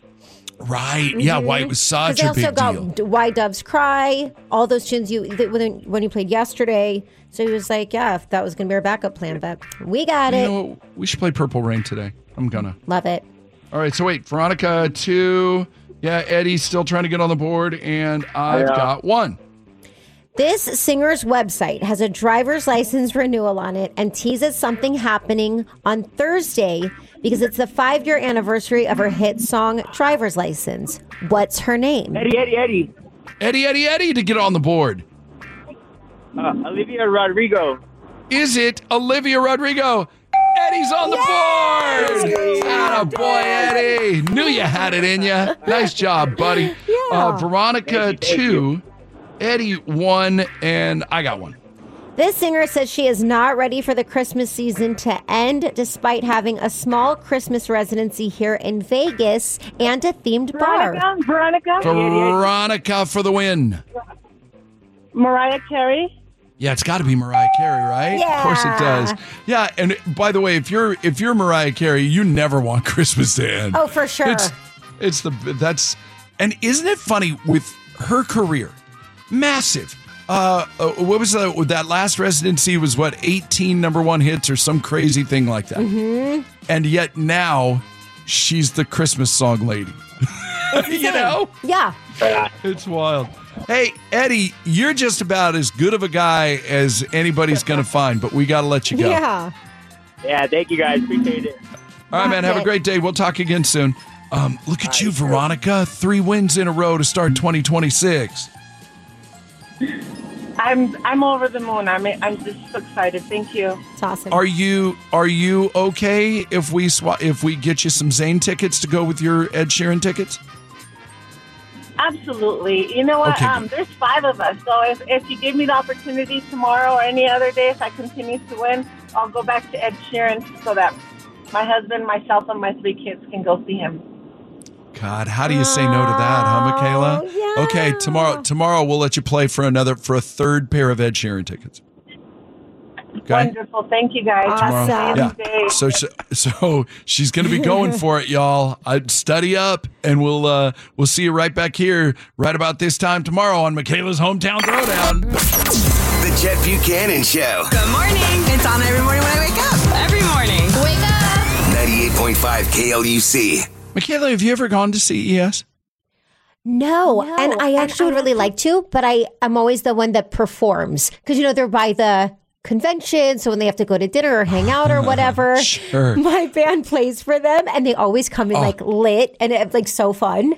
Right? Mm-hmm. Yeah, why it was such they a big also got deal. Why Doves Cry, all those tunes you that when when you played yesterday. So he was like, yeah, if that was going to be our backup plan, but we got you it. Know what? We should play Purple Rain today. I'm gonna love it. All right, so wait, Veronica two. Yeah, Eddie's still trying to get on the board, and I've yeah. got one. This singer's website has a driver's license renewal on it and teases something happening on Thursday because it's the five-year anniversary of her hit song, Driver's License. What's her name? Eddie, Eddie, Eddie. Eddie, Eddie, Eddie to get on the board. Uh, Olivia Rodrigo. Is it Olivia Rodrigo? Eddie's on the board. Atta boy, Eddie. Knew you had it in you. Nice job, buddy. Yeah. Uh, Veronica, two. Eddie, one. And I got one. This singer says she is not ready for the Christmas season to end, despite having a small Christmas residency here in Vegas and a themed Veronica, bar. Veronica. Veronica for the win. Mariah Carey. Yeah, it's got to be Mariah Carey, right? Yeah. Of course it does. Yeah, and by the way, if you're if you're Mariah Carey, you never want Christmas to end. Oh, for sure. It's it's the that's and isn't it funny with her career, massive. Uh, uh what was that? That last residency was what eighteen number one hits or some crazy thing like that. Mm-hmm. And yet now she's the Christmas song lady. You know? Yeah. It's wild. Hey, Eddie, you're just about as good of a guy as anybody's going to find, but we got to let you go. Yeah. Yeah, thank you guys. Appreciate it. All right, man. Have a great day. We'll talk again soon. Um, look at you, Veronica. Three wins in a row to start twenty twenty-six. I'm I'm over the moon. I'm I'm just so excited. Thank you. It's awesome. Are you are you okay if we swa- if we get you some Zayn tickets to go with your Ed Sheeran tickets? Absolutely. You know what? Okay, um, there's five of us. So if, if you give me the opportunity tomorrow or any other day, if I continue to win, I'll go back to Ed Sheeran so that my husband, myself, and my three kids can go see him. God, how do you say no to that, huh, Michaela? Oh, yeah. Okay, tomorrow tomorrow we'll let you play for another for a third pair of Ed Sheeran tickets. Okay? Wonderful. Thank you, guys. Awesome. Have a Yeah. nice day. So, so so she's going to be going for it, y'all. I'd study up, and we'll uh, we'll see you right back here right about this time tomorrow on Michaela's Hometown Throwdown. The Chet Buchanan Show. Good morning. It's on every morning when I wake up. Every morning. Wake up. ninety-eight point five K L U C. Michaela, have you ever gone to C E S? No, no. And I actually would really like to, but I, I'm always the one that performs. Because, you know, they're by the convention, so when they have to go to dinner or hang out or whatever, sure. My band plays for them, and they always come in, oh. like, lit, and it's, like, so fun.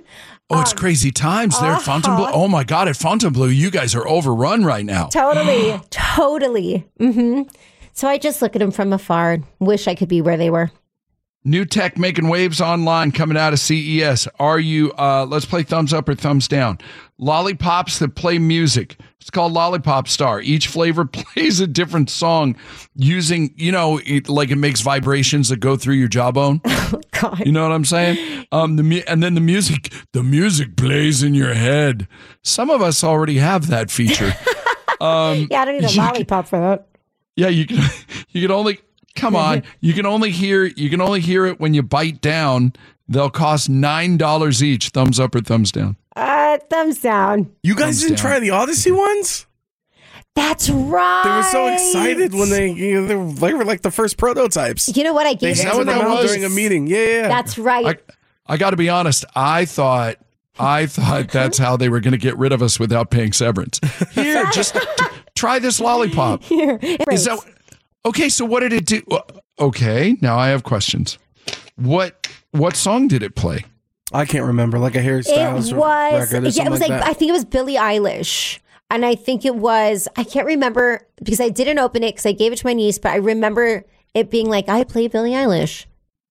Oh, it's crazy times there at Fontainebleau. Oh my God, at Fontainebleau, you guys are overrun right now. Totally, totally. Mm-hmm. So I just look at them from afar and wish I could be where they were. New tech making waves online coming out of C E S. Are you, uh, let's play thumbs up or thumbs down. Lollipops that play music. It's called Lollipop Star. Each flavor plays a different song using, you know, it, like it makes vibrations that go through your jawbone. Oh, God. You know what I'm saying? Um, the mu- And then the music, the music plays in your head. Some of us already have that feature. Um, yeah, I don't need a lollipop for that. Yeah, you can, you can only... Come on, you can only hear you can only hear it when you bite down. They'll cost nine dollars each. Thumbs up or thumbs down? Uh, thumbs down. You guys Thumbs didn't down. try the Odyssey ones? That's right. They were so excited when they you know, they, were, they were like the first prototypes. You know what? I They gave it to handed them my out niece. during a meeting. Yeah, yeah. That's right. I, I got to be honest. I thought I thought that's how they were going to get rid of us without paying severance. Here, just t- try this lollipop. Here, Is that okay? So what did it do? Okay, now I have questions. What what song did it play? I can't remember. Like a Harry Styles It was. record or Yeah, something it was like, like that. I think it was Billie Eilish. And I think it was, I can't remember because I didn't open it because I gave it to my niece, but I remember it being like, I play Billie Eilish.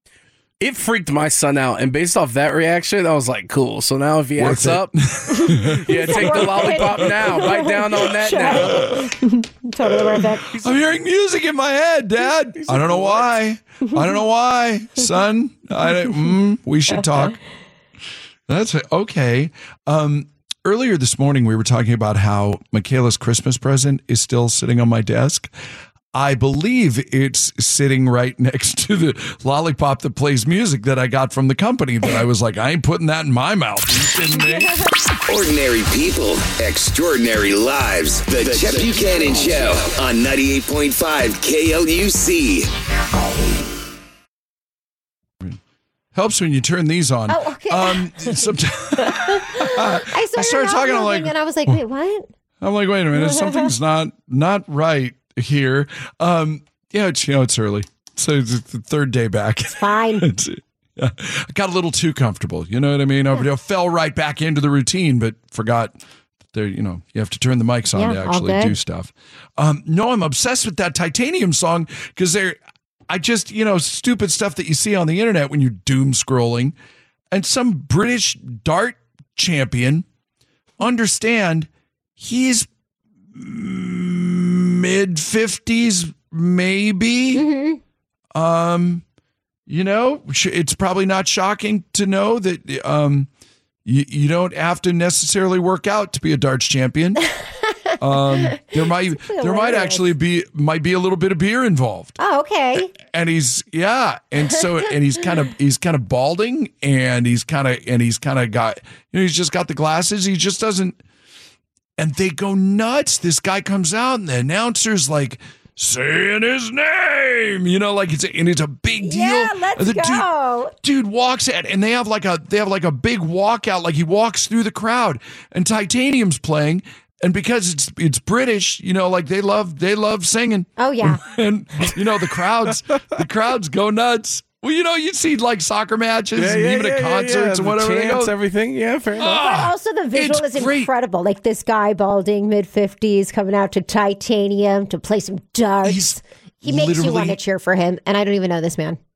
It freaked my son out, and based off that reaction, I was like, "Cool." So now, if he Worth acts it. up, yeah, take the lollipop now. Bite down on that now. Totally worth it. I'm hearing music in my head, Dad. I don't know why. I don't know why, son. I don't, mm, we should talk. That's okay. Um, earlier this morning, we were talking about how Michaela's Christmas present is still sitting on my desk. I believe it's sitting right next to the lollipop that plays music that I got from the company that I was like, I ain't putting that in my mouth. Are you kidding me? Ordinary people, extraordinary lives. The, the Chet Buchanan Show on ninety-eight point five K L U C. Helps when you turn these on. Oh, okay. Um, sometimes I started, I started talking, I'm like, and I was like, wait, what? I'm like, wait a minute, something's not not right here. Um, yeah, it's, you know, it's early. So it's the third day back. It's fine. It's, yeah, I got a little too comfortable. You know what I mean? I yeah. fell right back into the routine, but forgot there, you know, you have to turn the mics on Yeah, to all actually good. do stuff. Um, no, I'm obsessed with that Titanium song because they're, I just, you know, stupid stuff that you see on the internet when you're doom scrolling, and some British dart champion, understand he's mid fifties, maybe. Mm-hmm. Um, you know, sh- it's probably not shocking to know that um, you, you don't have to necessarily work out to be a darts champion. Um, there might there might actually be might be a little bit of beer involved. Oh, okay. And he's yeah, and so and he's kind of he's kind of balding, and he's kind of and he's kind of got you know he's just got the glasses. He just doesn't. And they go nuts. This guy comes out, and the announcer's like saying his name, you know, like it's a, and it's a big deal. Yeah, let's the go. Dude, dude walks at, and they have like a they have like a big walkout, like he walks through the crowd, and Titanium's playing. And because it's it's British, you know, like they love they love singing. Oh yeah. And you know the crowds the crowds go nuts. Well, you know, you'd see like soccer matches Yeah, and yeah, even yeah, at yeah, concerts yeah. and The whatever. They chants, go, everything. Yeah, fair enough. But also the visual it's is great. incredible. Like this guy balding, mid fifties, coming out to Titanium to play some darts. He's he makes you literally- want to cheer for him, and I don't even know this man.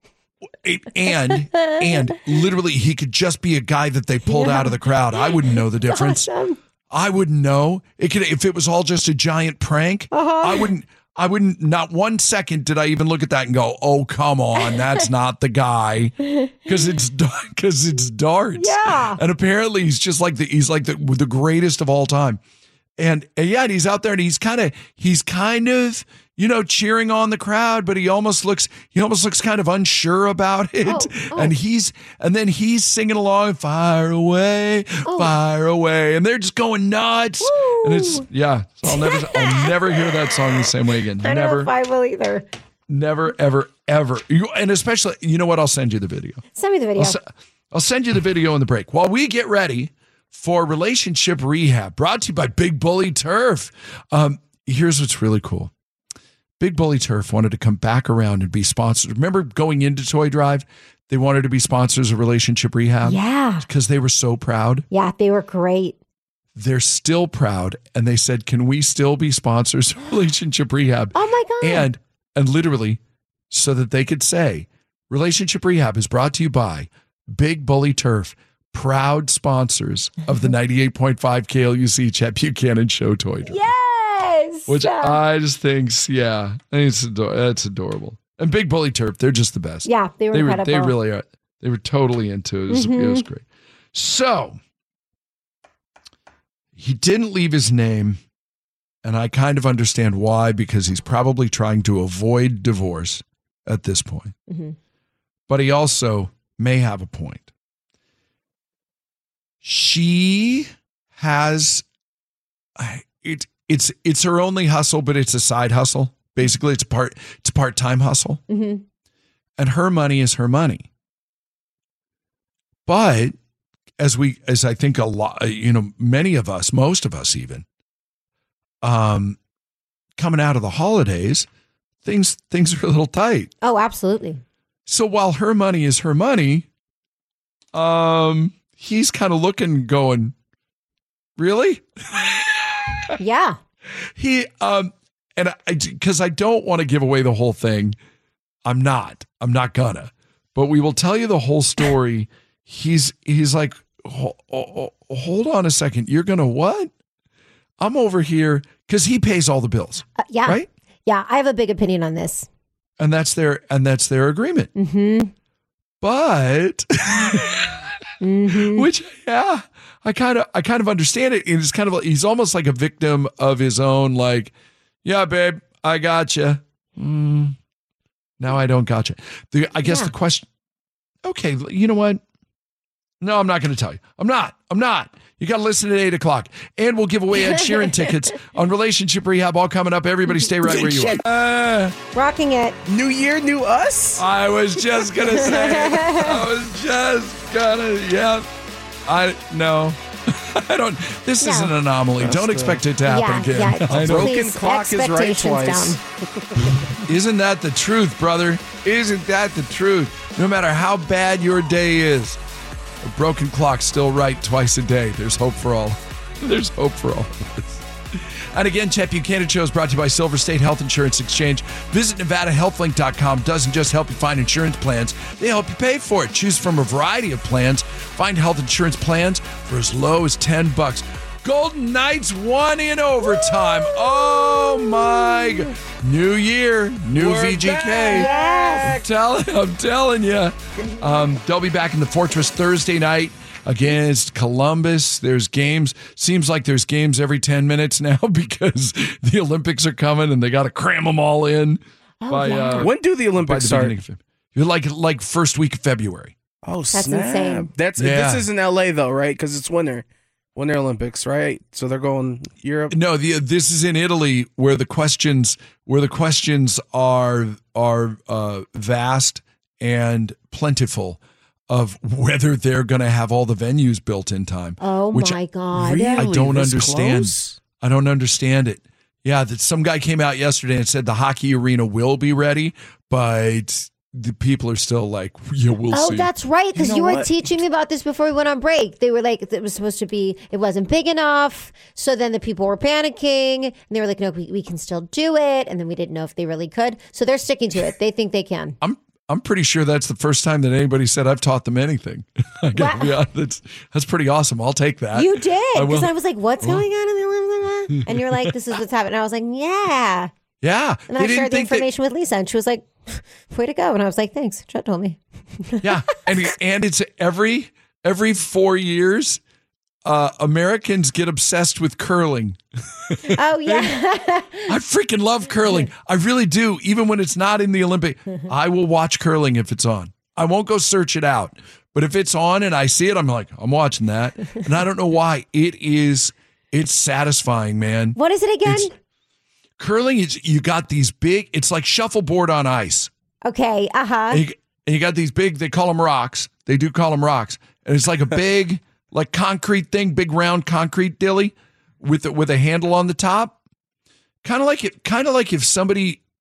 and and literally he could just be a guy that they pulled out of the crowd. I wouldn't know the difference. Awesome. I wouldn't know. It could if it was all just a giant prank. Uh-huh. I wouldn't. I wouldn't. Not one second did I even look at that and go, "Oh, come on, that's not the guy," because it's because it's darts. Yeah. And apparently he's just like the he's like the the greatest of all time. And, and yeah, and he's out there and he's kind of he's kind of you know cheering on the crowd, but he almost looks he almost looks kind of unsure about it. Oh, oh. And he's and then he's singing along, "Fire away, Oh. fire away," and they're just going nuts. Woo. And it's yeah, so I'll never I'll never hear that song the same way again. I don't know Never, if I will either. never, ever, ever. You, and especially, you know what? I'll send you the video. Send me the video. I'll, se- I'll send you the video in the break while we get ready for Relationship Rehab, brought to you by Big Bully Turf. Um, here's what's really cool. Big Bully Turf wanted to come back around and be sponsors. Remember going into Toy Drive? They wanted to be sponsors of Relationship Rehab? Yeah. Because they were so proud. Yeah, they were great. They're still proud. And they said, can we still be sponsors of Relationship Rehab? Oh, my God. And, and literally, so that they could say, Relationship Rehab is brought to you by Big Bully Turf, proud sponsors of the ninety-eight point five K L U C Chet Buchanan Show Toy Drive. Yes! Which I just think, yeah, I think it's ador- that's adorable. And Big Bully Turf, they're just the best. Yeah, they were they incredible. Were, they really are. They were totally into it. It was, Mm-hmm. it was great. So, he didn't leave his name, and I kind of understand why, because he's probably trying to avoid divorce at this point. Mm-hmm. But he also may have a point. She has it. It's it's her only hustle, but it's a side hustle. Basically, it's a part it's a part-time hustle, Mm-hmm. and her money is her money. But as we, as I think a lot, you know, many of us, most of us, even, um, coming out of the holidays, things things are a little tight. Oh, absolutely. So while her money is her money, um, he's kind of looking, going, really? Yeah. He, um, and I, because I don't want to give away the whole thing, I'm not. I'm not gonna. But we will tell you the whole story. He's he's like, hold on a second. You're gonna what? I'm over here because he pays all the bills. Uh, yeah. Right. Yeah. I have a big opinion on this. And that's their and that's their agreement. Mm-hmm. But mm-hmm. which yeah, I kind of I kind of understand it. It's kind of like, he's almost like a victim of his own. Like, yeah, babe, I got you. Mm, now I don't got you. The I guess Yeah. the question. Okay, you know what? No, I'm not going to tell you. I'm not. I'm not. You got to listen at eight o'clock. And we'll give away Ed Sheeran tickets on Relationship Rehab, all coming up. Everybody stay right where you are. Uh, Rocking it. New year, new us? I was just going to say it. I was just going to, yeah. I, no. I don't, this is No. an anomaly. That's don't the- expect it to happen Yeah, again. yeah. I know. Broken Please, clock is right expectations twice. Isn't that the truth, brother? Isn't that the truth? No matter how bad your day is, a broken clock's still right twice a day. There's hope for all. There's hope for all of us. And again, Chet Buchanan Show is brought to you by Silver State Health Insurance Exchange. Visit Nevada Health Link dot com. Doesn't just help you find insurance plans, they help you pay for it. Choose from a variety of plans. Find health insurance plans for as low as ten bucks. Golden Knights won in overtime. Oh my God. New year, new We're V G K. Yes. I'm telling, I'm telling you. Um, they'll be back in the Fortress Thursday night against Columbus. There's games. Seems like there's games every ten minutes now because the Olympics are coming and they got to cram them all in. Oh, by, yeah. uh, When do the by Olympics the start? beginning of February. You're like like first week of February. Oh, That's snap. insane. That's Yeah. This is in L A though, right? Because it's winter. Winter Olympics, right? So they're going Europe. No, the this is in Italy where the questions where the questions are are uh, vast and plentiful of whether they're going to have all the venues built in time. Oh which my God. Really? I don't This understand. close? I don't understand it. Yeah, that some guy came out yesterday and said the hockey arena will be ready, but the people are still like, yeah, we'll Oh, see. that's right. Because You you, know were what? teaching me about this before we went on break. They were like, it was supposed to be, it wasn't big enough. So then the people were panicking and they were like, no, we, we can still do it. And then we didn't know if they really could. So they're sticking to it. They think they can. I'm I'm pretty sure that's the first time that anybody said I've taught them anything. I gotta Wow. be honest, that's that's pretty awesome. I'll take that. You did. I Because will. I, was like, what's going on? In the And you're like, this is what's happening. And I was like, yeah. Yeah. And They I didn't shared the think that- information with Lisa. And she was like, way to go. And I was like, thanks. Chet told me. Yeah, and and it's every every four years, uh, Americans get obsessed with curling. Oh, yeah. I freaking love curling. I really do. Even when it's not in the Olympic, I will watch curling if it's on. I won't go search it out, but if it's on and I see it, I'm like, I'm watching that, and I don't know why. It is. It's satisfying, man. What is it again? It's- curling is you got these big. It's like shuffleboard on ice. Okay. Uh huh. And you, and you got these big, they call them rocks. They do call them rocks. And it's like a big, like concrete thing, big round concrete dilly with, with a handle on the top. Kind of like it, kind of like if somebody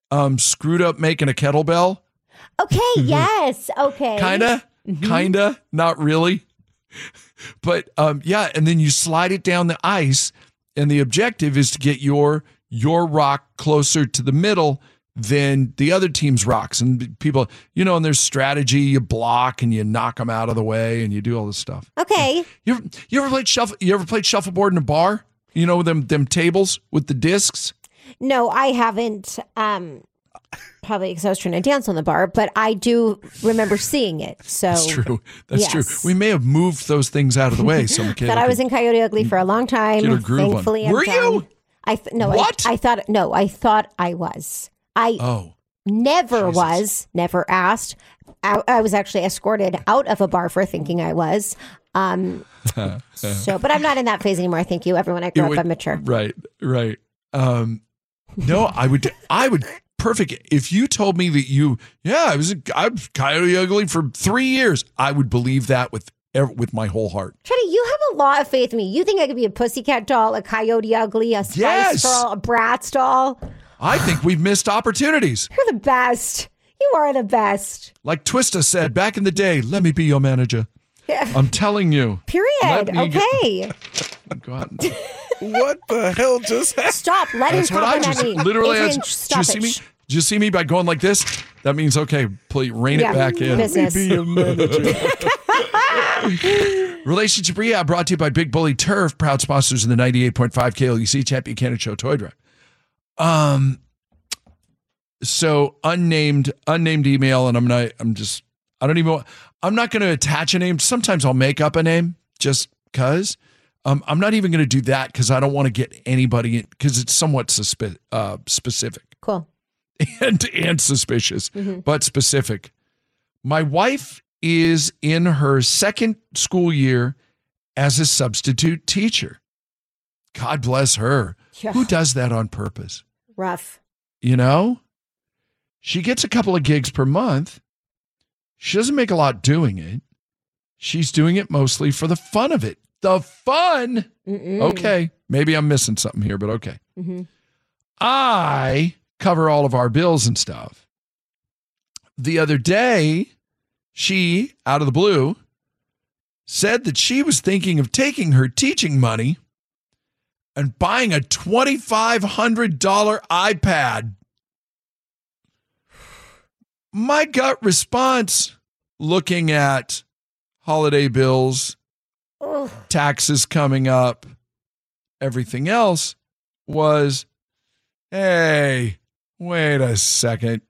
um, screwed up making a kettlebell? Okay, yes. Okay. Kinda, Mhm. kinda, not really. But um, yeah, and then you slide it down the ice, and the objective is to get your your rock closer to the middle than the other team's rocks. And people, you know, and there's strategy. You block and you knock them out of the way, and you do all this stuff. Okay. You ever, you ever played shuffle? You ever played shuffleboard in a bar? You know them them tables with the discs. No, I haven't. Um, probably because I was trying to dance on the bar, but I do remember seeing it. So That's true. That's yes. true. We may have moved those things out of the way. So Michaela Thought I was could- in Coyote Ugly for a long time. Get her groove on. Thankfully, I'm Were done. you? I th- no. What? I, I thought no. I thought I was. I Oh. never was. Never asked. I, I was actually escorted out of a bar for thinking I was. Um, so, but I'm not in that phase anymore. Thank you, everyone. I grew It up. would- I'm mature. Right, right. Um, no, I would, I would, perfect. If you told me that you, yeah, I was, a, I was Coyote Ugly for three years, I would believe that with ev- with my whole heart. Teddy, you have a lot of faith in me. You think I could be a pussycat doll, a Coyote Ugly, a Spice Yes. Girl, a Bratz doll? I think we've missed opportunities. You're the best. You are the best. Like Twista said back in the day, let me be your manager. Yeah. I'm telling you. Period. Let me get- Okay. Go out and- What the hell just happened? Stop. Let him That's what I compliment just me. literally. Adrian, Did you stop see it. me? Did you see me by going like this? That means okay. Please rein Yeah, it back in. business. Let me be your manager. Relationship Rehab brought to you by Big Bully Turf, proud sponsors in the ninety-eight point five K L U C Champion Cannon Show Toy Drive. Um. So unnamed, unnamed email, and I'm not. I'm just. I don't even. I'm not going to attach a name. Sometimes I'll make up a name just because. Um, I'm not even going to do that because I don't want to get anybody because it's somewhat suspi- uh, specific. Cool. And and suspicious, Mhm. but specific. My wife is in her second school year as a substitute teacher. God bless her. Yeah. Who does that on purpose? Rough. You know? She gets a couple of gigs per month. She doesn't make a lot doing it. She's doing it mostly for the fun of it. The fun. Mm-mm. Okay. Maybe I'm missing something here, but okay. Mm-hmm. I cover all of our bills and stuff. The other day, she, out of the blue, said that she was thinking of taking her teaching money and buying a twenty-five hundred dollars iPad. My gut response, looking at holiday bills, Ugh. taxes coming up, everything else, was, hey, wait a second.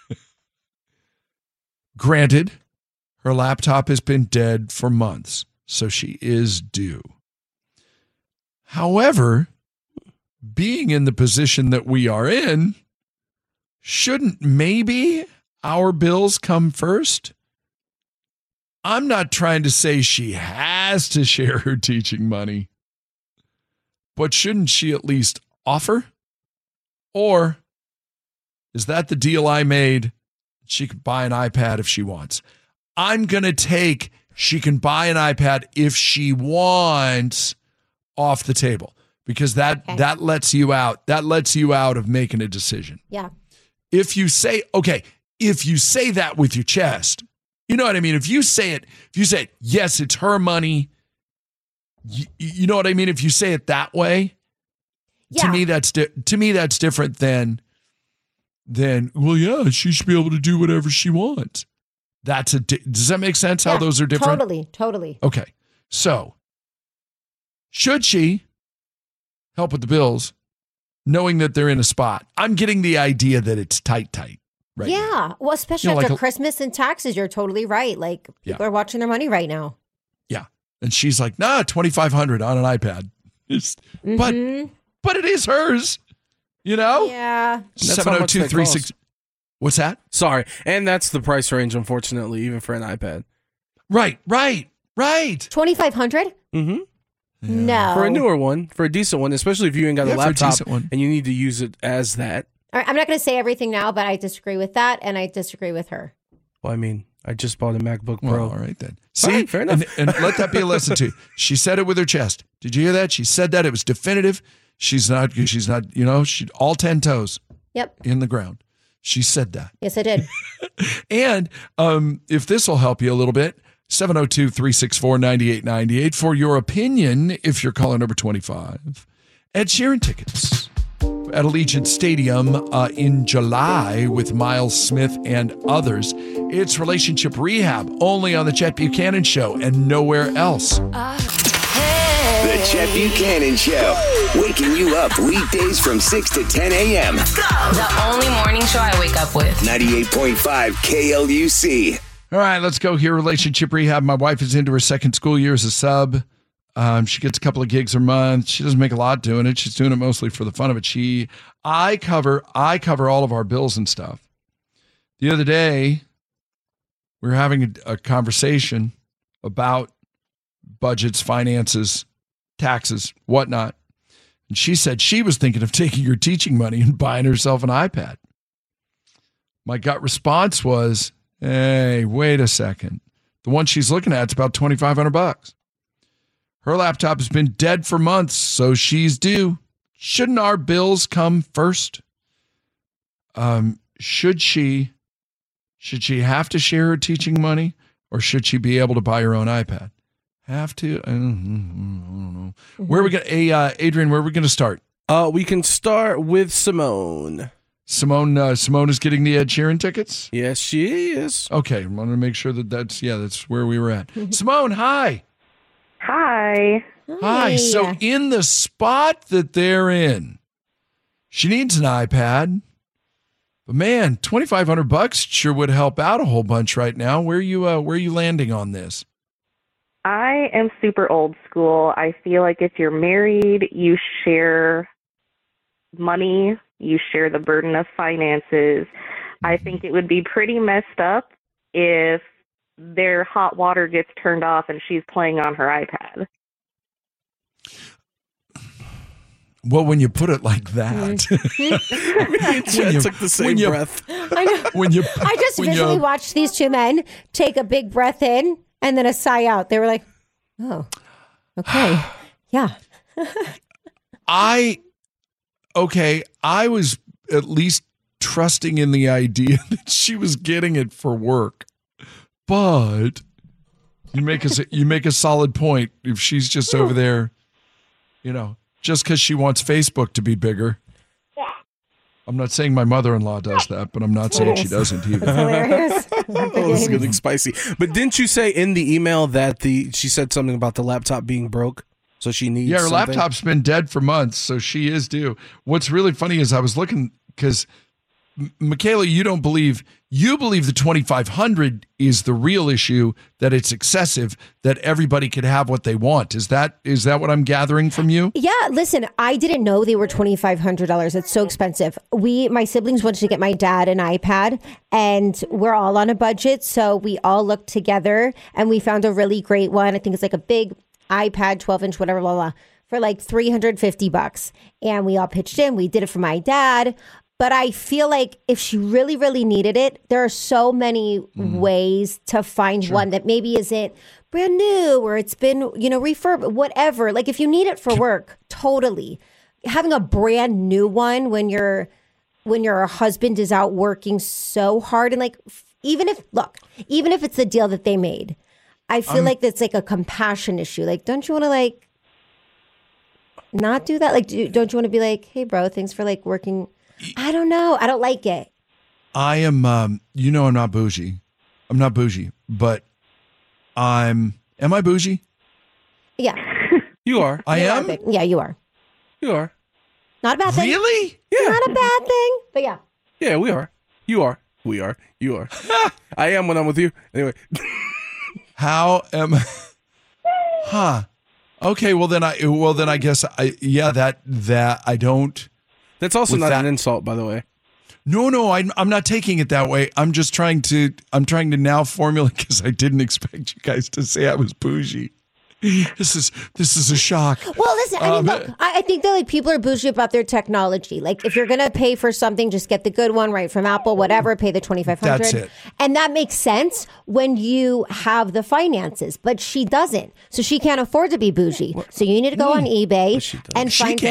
Granted, her laptop has been dead for months, so she is due. However, being in the position that we are in, shouldn't maybe our bills come first? I'm not trying to say she has to share her teaching money, but shouldn't she at least offer? Or is that the deal I made? She could buy an iPad if she wants. I'm going to take she can buy an iPad if she wants off the table because that Okay. that lets you out. That lets you out of making a decision. Yeah. If you say, okay, if you say that with your chest, you know what I mean? If you say it, if you say, yes, it's her money, you, you know what I mean? If you say it that way, Yeah. to me, that's di- to me, that's different than, than, well, yeah, she should be able to do whatever she wants. That's a, di- does that make sense how Yeah, those are different? Totally. Totally. Okay. So, should she help with the bills, knowing that they're in a spot? I'm getting the idea that it's tight, tight. Right now. Yeah. Well, especially You know, after like a- Christmas and taxes, you're totally right. Like Yeah. people are watching their money right now. Yeah. And she's like, nah, twenty-five hundred on an iPad. It's, But Mhm. but it is hers. You know? Yeah. That's how seven oh much two they three six. cost. What's that? Sorry. And that's the price range, unfortunately, even for an iPad. Right, right, right. twenty-five hundred? Mm-hmm. No. For a newer one, for a decent one, especially if you ain't got Yeah, a for a laptop decent one. and you need to use it as that. All right, I'm not going to say everything now, but I disagree with that, and I disagree with her. Well, I mean, I just bought a MacBook Well, Pro. all right then. All See? right, fair enough. And, and let that be a lesson too. She said it with her chest. Did you hear that? She said that. It was definitive. She's not, she's not, you know, she all ten toes Yep. in the ground. She said that. Yes, I did. And um, if this will help you a little bit, seven oh two, three six four, nine eight nine eight for your opinion if you're caller number twenty-five. Ed Sheeran tickets at Allegiant Stadium uh, in July with Miles Smith and others. It's Relationship Rehab, only on the Chet Buchanan Show and nowhere else. The Chet Buchanan Show, waking you up weekdays from six to ten a.m. The only morning show I wake up with. ninety-eight point five K L U C. All right, let's go here. Relationship Rehab. My wife is into her second school year as a sub. Um, she gets a couple of gigs a month. She doesn't make a lot doing it. She's doing it mostly for the fun of it. She, I cover, I cover all of our bills and stuff. The other day, we were having a, a conversation about budgets, finances, taxes, whatnot. And she said she was thinking of taking her teaching money and buying herself an iPad. My gut response was, hey, wait a second. The one she's looking at is about twenty-five hundred bucks. Her laptop has been dead for months, so she's due. Shouldn't our bills come first? Um, should she, should she have to share her teaching money, or should she be able to buy her own iPad? Have to? I don't, I don't know. Where are we going to, uh, Adrian, where are we going to start? Uh, we can start with Simone. Simone, uh, Simone is getting the Ed Sheeran tickets? Yes, she is. Okay, I want to make sure that that's, yeah, that's where we were at. Simone, hi. Hi. Hi. So in the spot that they're in, she needs an iPad. But man, twenty-five hundred bucks sure would help out a whole bunch right now. Where are you uh, where are you landing on this? I am super old school. I feel like if you're married, you share money, you share the burden of finances. I think it would be pretty messed up if their hot water gets turned off and she's playing on her iPad. Well, when you put it like that, when you took the same you, breath. I know. When you, I just when visually you, watched these two men take a big breath in and then a sigh out. They were like, oh, okay. Yeah. I, okay, I was at least trusting in the idea that she was getting it for work. But you make a, you make a solid point. If she's just over there, you know, just because she wants Facebook to be bigger. I'm not saying my mother-in-law does that, but I'm not saying she doesn't either. That's hilarious. Oh, this is getting spicy. But didn't you say in the email that the she said something about the laptop being broke? So she needs Yeah, her something? laptop's been dead for months, so she is due. What's really funny is I was looking, because Michaela, you don't believe, you believe the twenty-five hundred is the real issue, that it's excessive, that everybody could have what they want. Is that is that what I'm gathering from you? Yeah, listen, I didn't know they were twenty-five hundred dollars. It's so expensive. We, my siblings wanted to get my dad an iPad, and we're all on a budget. So we all looked together and we found a really great one. I think it's like a big iPad, twelve inch, whatever, blah, blah, for like three hundred fifty bucks. And we all pitched in. We did it for my dad. But I feel like if she really, really needed it, there are so many mm. ways to find sure. one that maybe isn't brand new or it's been, you know, refurb, whatever. Like if you need it for work, totally. Having a brand new one when your when your husband is out working so hard and like, even if, look, even if it's the deal that they made, I feel um, like that's like a compassion issue. Like, don't you want to like not do that? Like, do, don't you want to be like, hey, bro, thanks for like working. I don't know. I don't like it. I am, um, you know, I'm not bougie. I'm not bougie, but I'm, am I bougie? Yeah. You are. I you am? Are yeah, you are. You are. Not a bad thing. Really? Yeah. Not a bad thing, but yeah. Yeah, we are. You are. We are. You are. I am when I'm with you. Anyway. How am I? Huh. Okay, well then I, well then I guess I, yeah, that, that I don't. That's also not that, an insult, by the way. No, no, I'm I'm not taking it that way. I'm just trying to I'm trying to now formulate, because I didn't expect you guys to say I was bougie. This is this is a shock. Well, listen, I mean, look, I, I think that like people are bougie about their technology. Like if you're gonna pay for something, just get the good one, right, from Apple, whatever. Pay the twenty-five hundred dollars. That's it. And that makes sense when you have the finances, but she doesn't, so she can't afford to be bougie. So you need to go on eBay and she find. can. Them.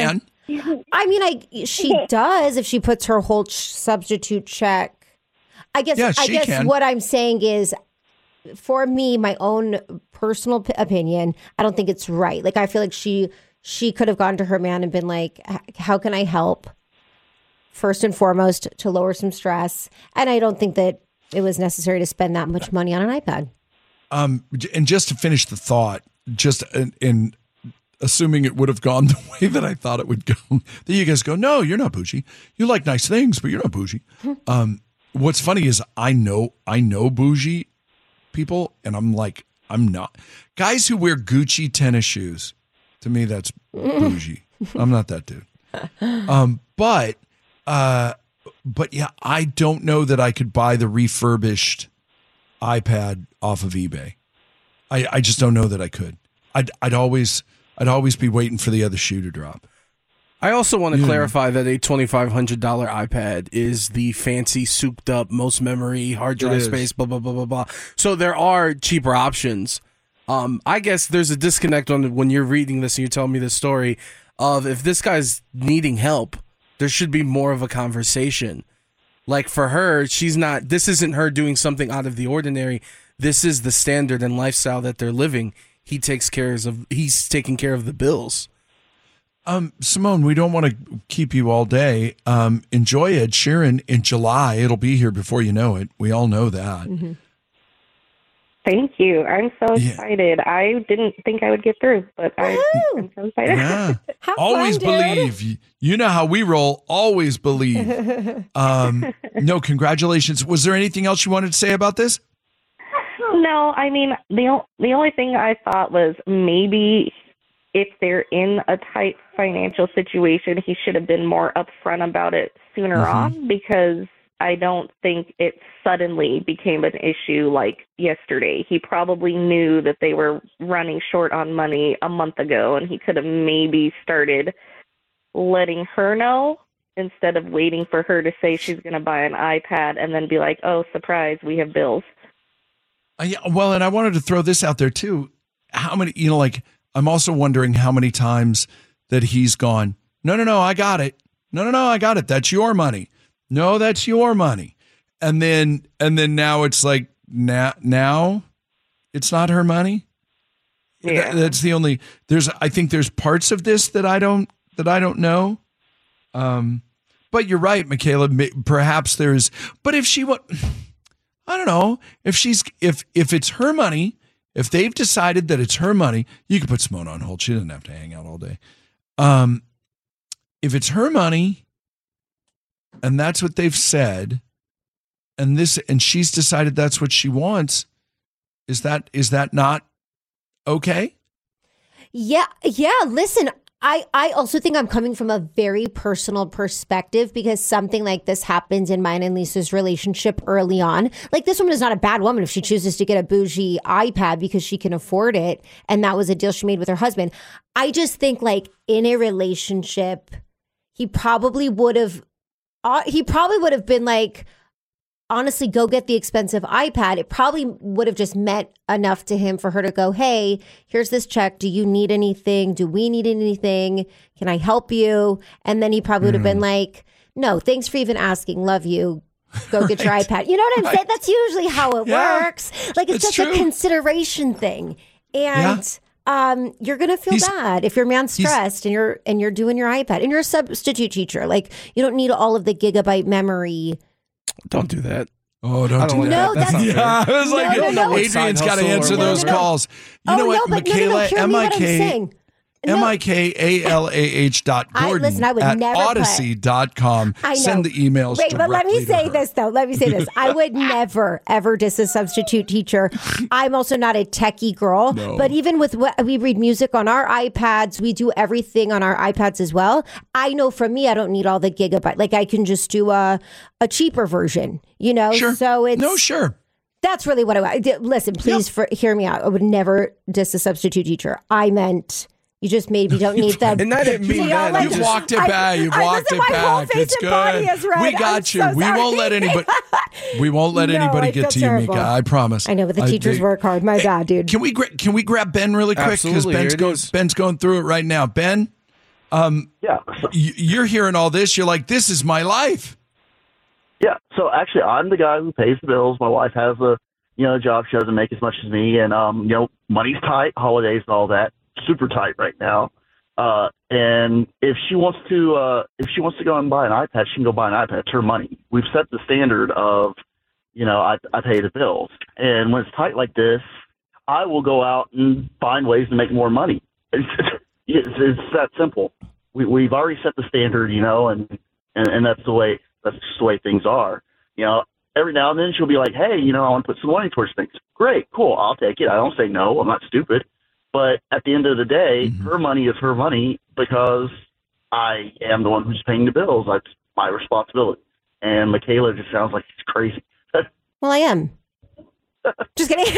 I mean, I she does if she puts her whole ch- substitute check. I guess. Yeah, I she guess can. what I'm saying is, for me, my own personal p- opinion, I don't think it's right. Like, I feel like she she could have gone to her man and been like, "How can I help?" First and foremost, to lower some stress, and I don't think that it was necessary to spend that much money on an iPad. Um, and just to finish the thought, just in, in assuming it would have gone the way that I thought it would go, then you guys go, no, you're not bougie. You like nice things, but you're not bougie. um, what's funny is I know, I know bougie people, and I'm like, I'm not. Guys who wear Gucci tennis shoes, to me, that's bougie. I'm not that dude. Um, but, uh, but yeah, I don't know that I could buy the refurbished iPad off of eBay. I, I just don't know that I could. I'd I'd always I'd always be waiting for the other shoe to drop. I also want to Yeah. clarify that a twenty-five hundred dollars iPad is the fancy, souped up, most memory, hard It drive is. space, blah, blah, blah, blah, blah. So there are cheaper options. Um, I guess there's a disconnect on when you're reading this and you're telling me this story of if this guy's needing help, there should be more of a conversation. Like for her, she's not, this isn't her doing something out of the ordinary. This is the standard and lifestyle that they're living. He takes care of, he's taking care of the bills. Um, Simone, we don't want to keep you all day. Um, enjoy Ed Sheeran in July. It'll be here before you know it. We all know that. Mm-hmm. Thank you. I'm so Yeah. excited. I didn't think I would get through, but I, I'm so excited. Yeah. Have Always fun, dude. believe. You- You know how we roll. Always believe. Um, no, congratulations. Was there anything else you wanted to say about this? No, I mean, the, o- the only thing I thought was maybe if they're in a tight financial situation, he should have been more upfront about it sooner Mhm. on, because I don't think it suddenly became an issue like yesterday. He probably knew that they were running short on money a month ago, and he could have maybe started letting her know instead of waiting for her to say she's going to buy an iPad and then be like, oh, surprise, we have bills. Uh, yeah, well, and I wanted to throw this out there too. How many, you know, like, I'm also wondering how many times that he's gone, no, no, no, I got it. No, no, no, I got it. That's your money. No, that's your money. And then, and then now it's like, now, now it's not her money. Yeah. That- that's the only, there's, I think there's parts of this that I don't, that I don't know. Um, but you're right, Michaela, may- perhaps there's, but if she would, I don't know, if she's, if, if it's her money, if they've decided that it's her money, you can put Simone on hold. She doesn't have to hang out all day. Um, if it's her money and that's what they've said, and this, and she's decided that's what she wants, is that, is that not okay? Yeah, yeah. Listen, I, I also think I'm coming from a very personal perspective, because something like this happens in mine and Lisa's relationship early on. Like, this woman is not a bad woman if she chooses to get a bougie iPad because she can afford it, and that was a deal she made with her husband. I just think, like, in a relationship, he probably would have, uh, he probably would have been like, honestly, go get the expensive iPad. It probably would have just meant enough to him for her to go, hey, here's this check. Do you need anything? Do we need anything? Can I help you? And then he probably would have been like, no, thanks for even asking. Love you. Go get your iPad. You know what I'm Right. saying? That's usually how it Yeah. works. Like, it's That's just a true. consideration thing. And um, you're going to feel He's- bad if your man's he's- stressed and you're and you're doing your iPad and you're a substitute teacher. Like, you don't need all of the gigabyte memory. Don't do that. Oh, don't I do don't like that. No, that. That's that's- not fair. Yeah, I was like, No, no, no. Adrian's got to Side answer hustle or those whatever. calls. You oh, know no, what, but no, no, no, Michaela, hear me what I'm saying. No. M I K A L A H dot I- Gordon listen, I would at never put- odyssey dot com. I know. Send the emails Wait, but let me directly to say her. this, though. Let me say this. I would never, ever diss a substitute teacher. I'm also not a techie girl. No. But even with what we read music on our iPads, we do everything on our iPads as well. I know for me, I don't need all the gigabyte. Like, I can just do a, a cheaper version, you know? Sure. So it's. No, sure. That's really what I want. Listen, please for, hear me out. I would never diss a substitute teacher. I meant you just maybe don't need that. And I didn't mean You know, that. like- I You just- walked it I- back. You I- walked listen, it my whole back. face It's and good. body is red. We got I'm you. so we won't sorry. let anybody. We won't let No, anybody I get feel to you, terrible. Mika. I promise. I know, but the I teachers think- work hard. My bad, dude. Can we gra- can we grab Ben really quick because Absolutely. Ben's Here it going is. Ben's going through it right now. Ben, Um, yeah. So, you're hearing all this. You're like, this is my life. Yeah. So actually, I'm the guy who pays the bills. My wife has a, you know, job. She doesn't make as much as me. And, um, you know, money's tight, holidays and all that. Super tight right now. Uh, and if she wants to, uh, if she wants to go and buy an iPad, she can go buy an iPad. It's her money. We've set the standard of, you know, I, I pay the bills. And when it's tight like this, I will go out and find ways to make more money. It's, it's, it's that simple. We, we've already set the standard, you know, and, and, and that's the way, that's just the way things are. You know, every now and then she'll be like, hey, you know, I want to put some money towards things. Great, cool, I'll take it. I don't say no. I'm not stupid. But at the end of the day, mm-hmm. her money is her money because I am the one who's paying the bills. That's my responsibility. And Michaela just sounds like she's crazy. Well, I am. Just kidding.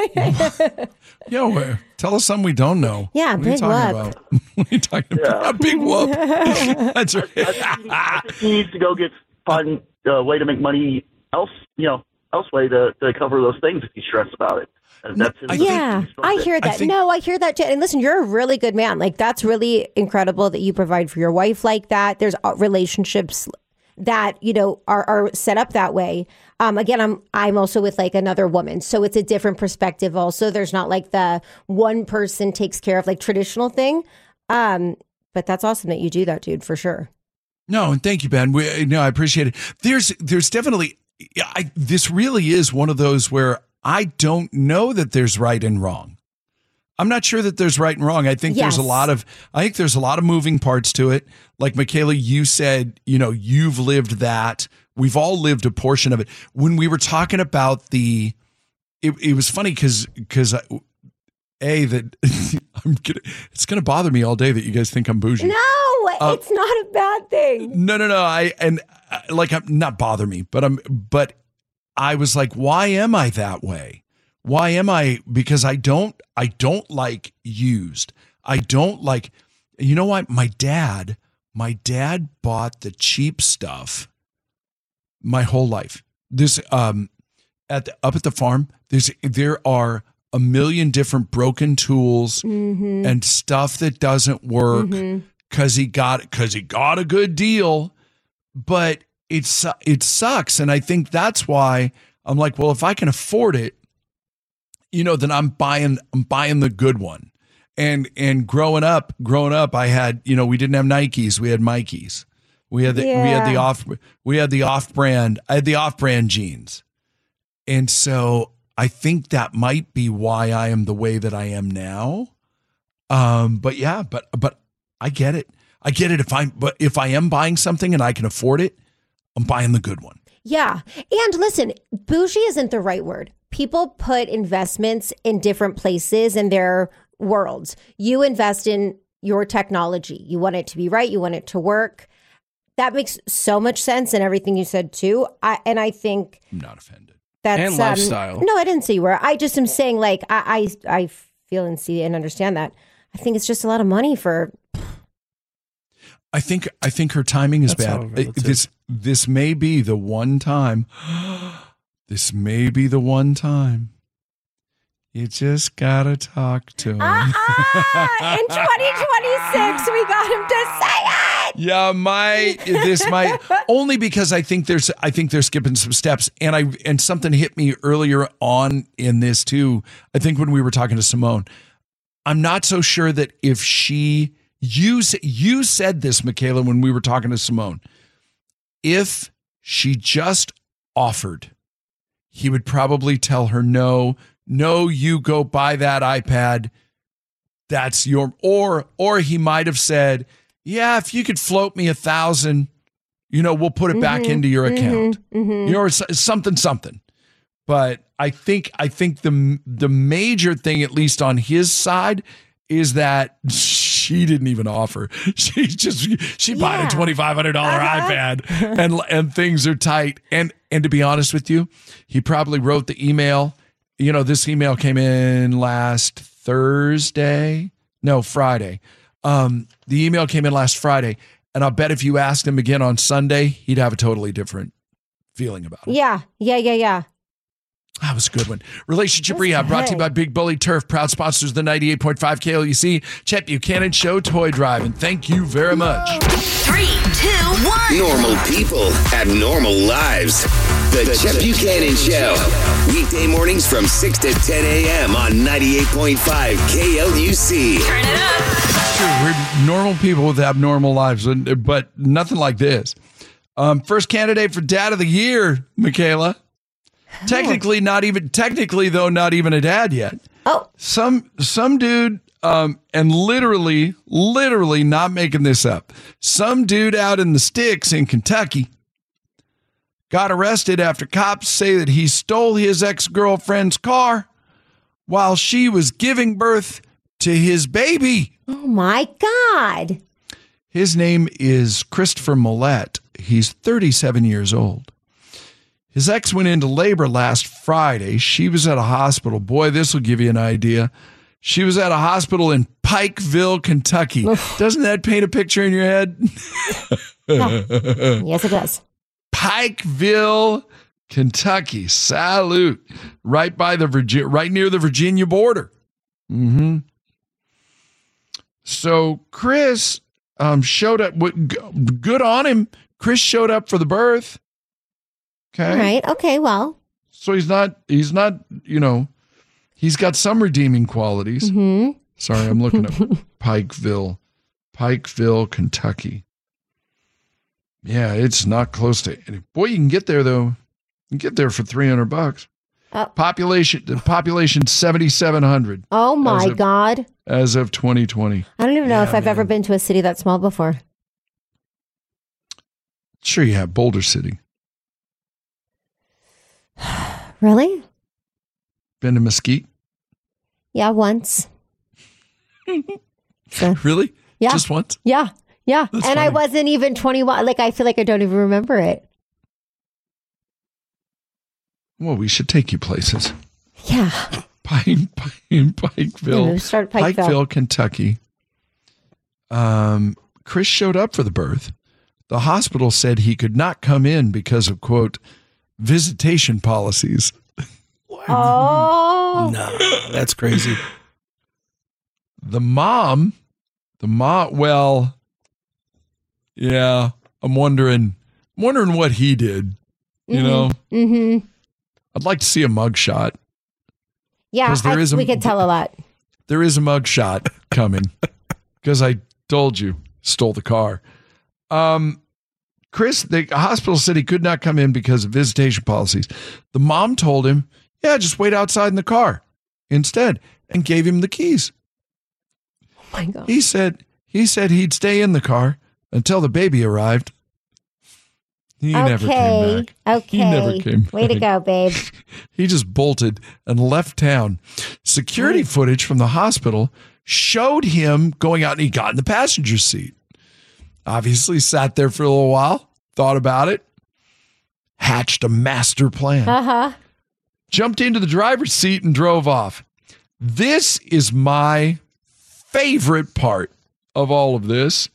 Yo, uh, tell us something we don't know. Yeah, what big are you talking whoop. about? What are you talking Yeah. about? A big whoop. That's right. I think, he, I think he needs to go get find a way to make money else, you know, elsewhere to, to cover those things if he's stressed about it. And that's his yeah, I hear that. I think- no, I hear that too. And listen, you're a really good man. Like, that's really incredible that you provide for your wife like that. There's uh, relationships that, you know, are, are set up that way. Um, again, I'm I'm also with like another woman, so it's a different perspective. Also, there's not like the one person takes care of like traditional thing. Um, but that's awesome that you do that, dude, for sure. No, and thank you, Ben. We, no, I appreciate it. There's there's definitely I, this really is one of those where I don't know that there's right and wrong. I'm not sure that there's right and wrong. I think Yes. there's a lot of I think there's a lot of moving parts to it. Like Michaela, you said, you know, you've lived that. We've all lived a portion of it. When we were talking about the, it, it was funny because because a that I'm gonna, it's gonna bother me all day that you guys think I'm bougie. No, Uh, it's not a bad thing. No, no, no. I and uh, like I'm not bother me, but I'm but I was like, why am I that way? Why am I? Because I don't I don't like used. I don't like. You know what? My dad, my dad bought the cheap stuff my whole life. This um at the, up at the farm, there's there are a million different broken tools Mhm. and stuff that doesn't work Mhm. because he got because he got a good deal, but it's it sucks, and I think that's why I'm like, well, if I can afford it, you know, then I'm buying I'm buying the good one. And and growing up, growing up, I had, you know, we didn't have Nikes, we had Mikes. We had the we had the Yeah. off we had the off brand. I had the off brand jeans. And so I think that might be why I am the way that I am now. Um, but yeah, but but I get it. I get it if I'm but if I am buying something and I can afford it, I'm buying the good one. Yeah. And listen, bougie isn't the right word. People put investments in different places in their worlds. You invest in your technology. You want it to be right. You want it to work. That makes so much sense in everything you said too. I, and I think I'm not offended. that's And lifestyle. Um, no, I didn't see you were. I just am saying like I, I I feel and see and understand that. I think it's just a lot of money for. I think I think her timing is That's all bad. relative. This this may be the one time. This may be the one time. You just gotta talk to him. Uh-uh. In twenty twenty-six, we got him to say it. Yeah, my this might only because I think there's I think they're skipping some steps, and I and something hit me earlier on in this too. I think when we were talking to Simone, I'm not so sure that if she you s- you said this, Michaela, when we were talking to Simone, if she just offered, he would probably tell her no, no, you go buy that iPad. That's your or or he might have said, yeah, if you could float me a thousand, you know, we'll put it back Mhm, into your mhm, account. mhm. You know, or s- something, something. But I think I think the the major thing, at least on his side, is that she didn't even offer. She just she bought a Yeah. twenty-five hundred dollars Uh-huh. iPad, and and things are tight. And and to be honest with you, he probably wrote the email. You know, this email came in last Thursday. No, Friday. Um, the email came in last Friday, and I'll bet if you asked him again on Sunday, he'd have a totally different feeling about it. Yeah, yeah, yeah, yeah. That was a good one. Relationship Rehab brought to you by Big Bully Turf, proud sponsors of the ninety-eight point five K L U C Chet Buchanan Show Toy Drive. And thank you very much. Three, two, one. Normal people have normal lives. The, the Chet Buchanan Show. Weekday mornings from six to ten a.m. on ninety-eight point five K L U C. Turn it up. True. We're normal people with abnormal lives, but nothing like this. Um, first candidate for Dad of the Year, Michaela. Technically, not even, technically, though, not even a dad yet. Oh. Some, some dude, um, and literally, literally not making this up. Some dude out in the sticks in Kentucky got arrested after cops say that he stole his ex-girlfriend's car while she was giving birth to his baby. Oh, my God. His name is Christopher Millette. He's thirty-seven years old. His ex went into labor last Friday. She was at a hospital. Boy, this will give you an idea. She was at a hospital in Pikeville, Kentucky. Doesn't that paint a picture in your head? No. Yes, it does. Pikeville, Kentucky. Salute. Right by the Virginia, right near the Virginia border. Mm-hmm. So Chris um, showed up. Good on him. Chris showed up for the birth. Okay. All right. Okay. Well. So he's not, he's not, you know, he's got some redeeming qualities. Mm-hmm. Sorry, I'm looking at Pikeville, Pikeville, Kentucky. Yeah, it's not close to any. Boy, you can get there, though. You can get there for three hundred bucks. Oh. Population, the population seventy-seven hundred. Oh, my as of, God. As of twenty twenty. I don't even know yeah, if I've man. ever been to a city that small before. Sure you have. Boulder City. Really? Been to Mesquite? Yeah, once. So, really? Yeah. Just once? Yeah. Yeah. That's and funny. I wasn't even twenty-one. Like, I feel like I don't even remember it. Well, we should take you places. Yeah. Pine, Pine, Pikeville. Yeah, start at Pikeville. Pikeville, Kentucky. Um, Chris showed up for the birth. The hospital said he could not come in because of, quote, visitation policies. Oh. No, that's crazy. The mom, the mom, well, yeah, I'm wondering, I'm wondering what he did, you Mm-hmm. know? Mm-hmm. I'd like to see a mugshot. Yeah, 'Cause there I, is a- we could tell a lot. There is a mugshot coming because I told you, stole the car. Um, Chris, the hospital said he could not come in because of visitation policies. The mom told him, yeah, just wait outside in the car instead, and gave him the keys. Oh my God. He said, he said he'd stay in the car until the baby arrived. He okay. never came back. Okay. He never came back. Way to go, babe. He just bolted and left town. Security footage from the hospital showed him going out, and he got in the passenger seat. Obviously sat there for a little while, thought about it, hatched a master plan, Uh-huh. jumped into the driver's seat and drove off. This is my favorite part of all of this.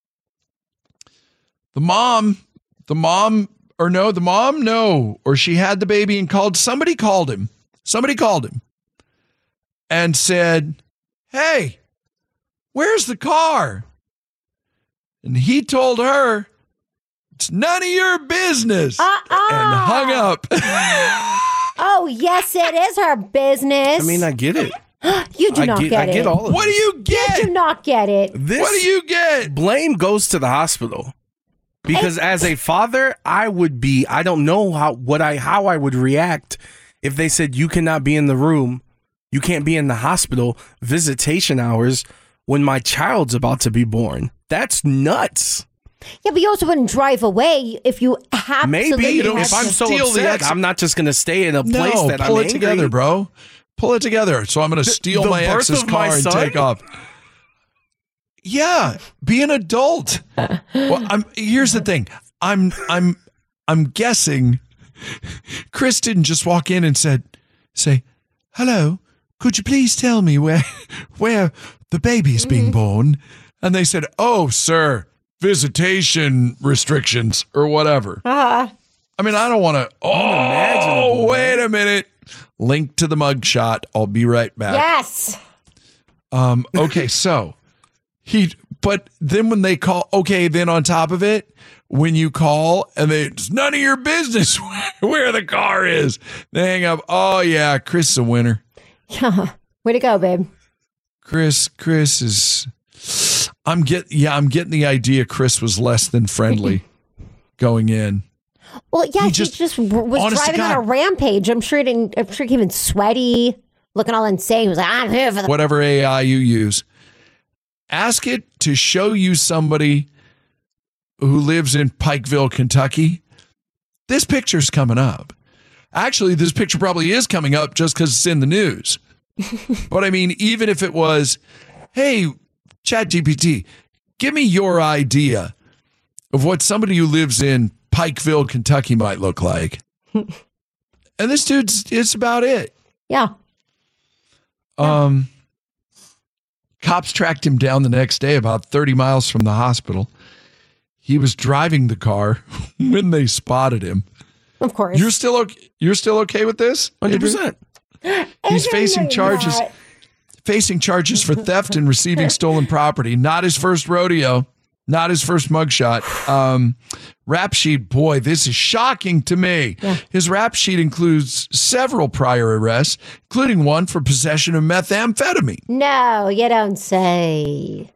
The mom, the mom, or no, the mom, no, or she had the baby and called, somebody called him. Somebody called him and said, hey, where's the car? And he told her, it's none of your business, Uh-uh. and hung up. Oh, yes, it is her business. I mean, I get it. You do I not get, get, I it. get all of What do this. you get? You do not get it. This, What do you get? Blame goes to the hospital. Because as a father, I would be, I don't know how what I how I would react if they said you cannot be in the room, you can't be in the hospital, visitation hours when my child's about to be born. That's nuts. Yeah, but you also wouldn't drive away if you absolutely Maybe you don't had if I'm to. so steal the upset, ex- I'm not just going to stay in a place No, that I'm pull it angry. together, bro. Pull it together. So I'm going to steal the my birth ex's of my car and son? take off. Yeah, be an adult. Well, I'm. Here's the thing. I'm. I'm. I'm guessing. Chris didn't just walk in and said, "Say, hello. Could you please tell me where, where the baby is being born?" And they said, "Oh, sir, visitation restrictions or whatever." Uh-huh. I mean, I don't want to. Oh, Unimaginable, wait man. a minute. Link to the mugshot. I'll be right back. Yes. Um. Okay. So he. But then when they call, okay. Then on top of it, when you call and they, it's none of your business where the car is. They hang up. Oh yeah, Chris is a winner. Yeah. Way to go, babe. Chris. Chris is. I'm get. Yeah, I'm getting the idea. Chris was less than friendly going in. Well, yeah, He he just- just, w- was honest to driving on a God. rampage. I'm sure he didn't. I'm sure he came in sweaty, looking all insane. He was like, "I'm here for the." Whatever A I you use, ask it to show you somebody who lives in Pikeville, Kentucky. This picture's coming up. Actually, this picture probably is coming up just because it's in the news. But I mean, even if it was, hey, ChatGPT, give me your idea of what somebody who lives in Pikeville, Kentucky might look like. And this dude's, it's about it. Yeah. Um, cops tracked him down the next day about thirty miles from the hospital. He was driving the car when they spotted him. Of course. You're still okay, you're still okay with this? one hundred percent. He's facing charges facing charges for theft and receiving stolen property. Not his first rodeo. Not his first mugshot. Um, rap sheet, boy, this is shocking to me. Yeah. His rap sheet includes several prior arrests, including one for possession of methamphetamine. No, you don't say.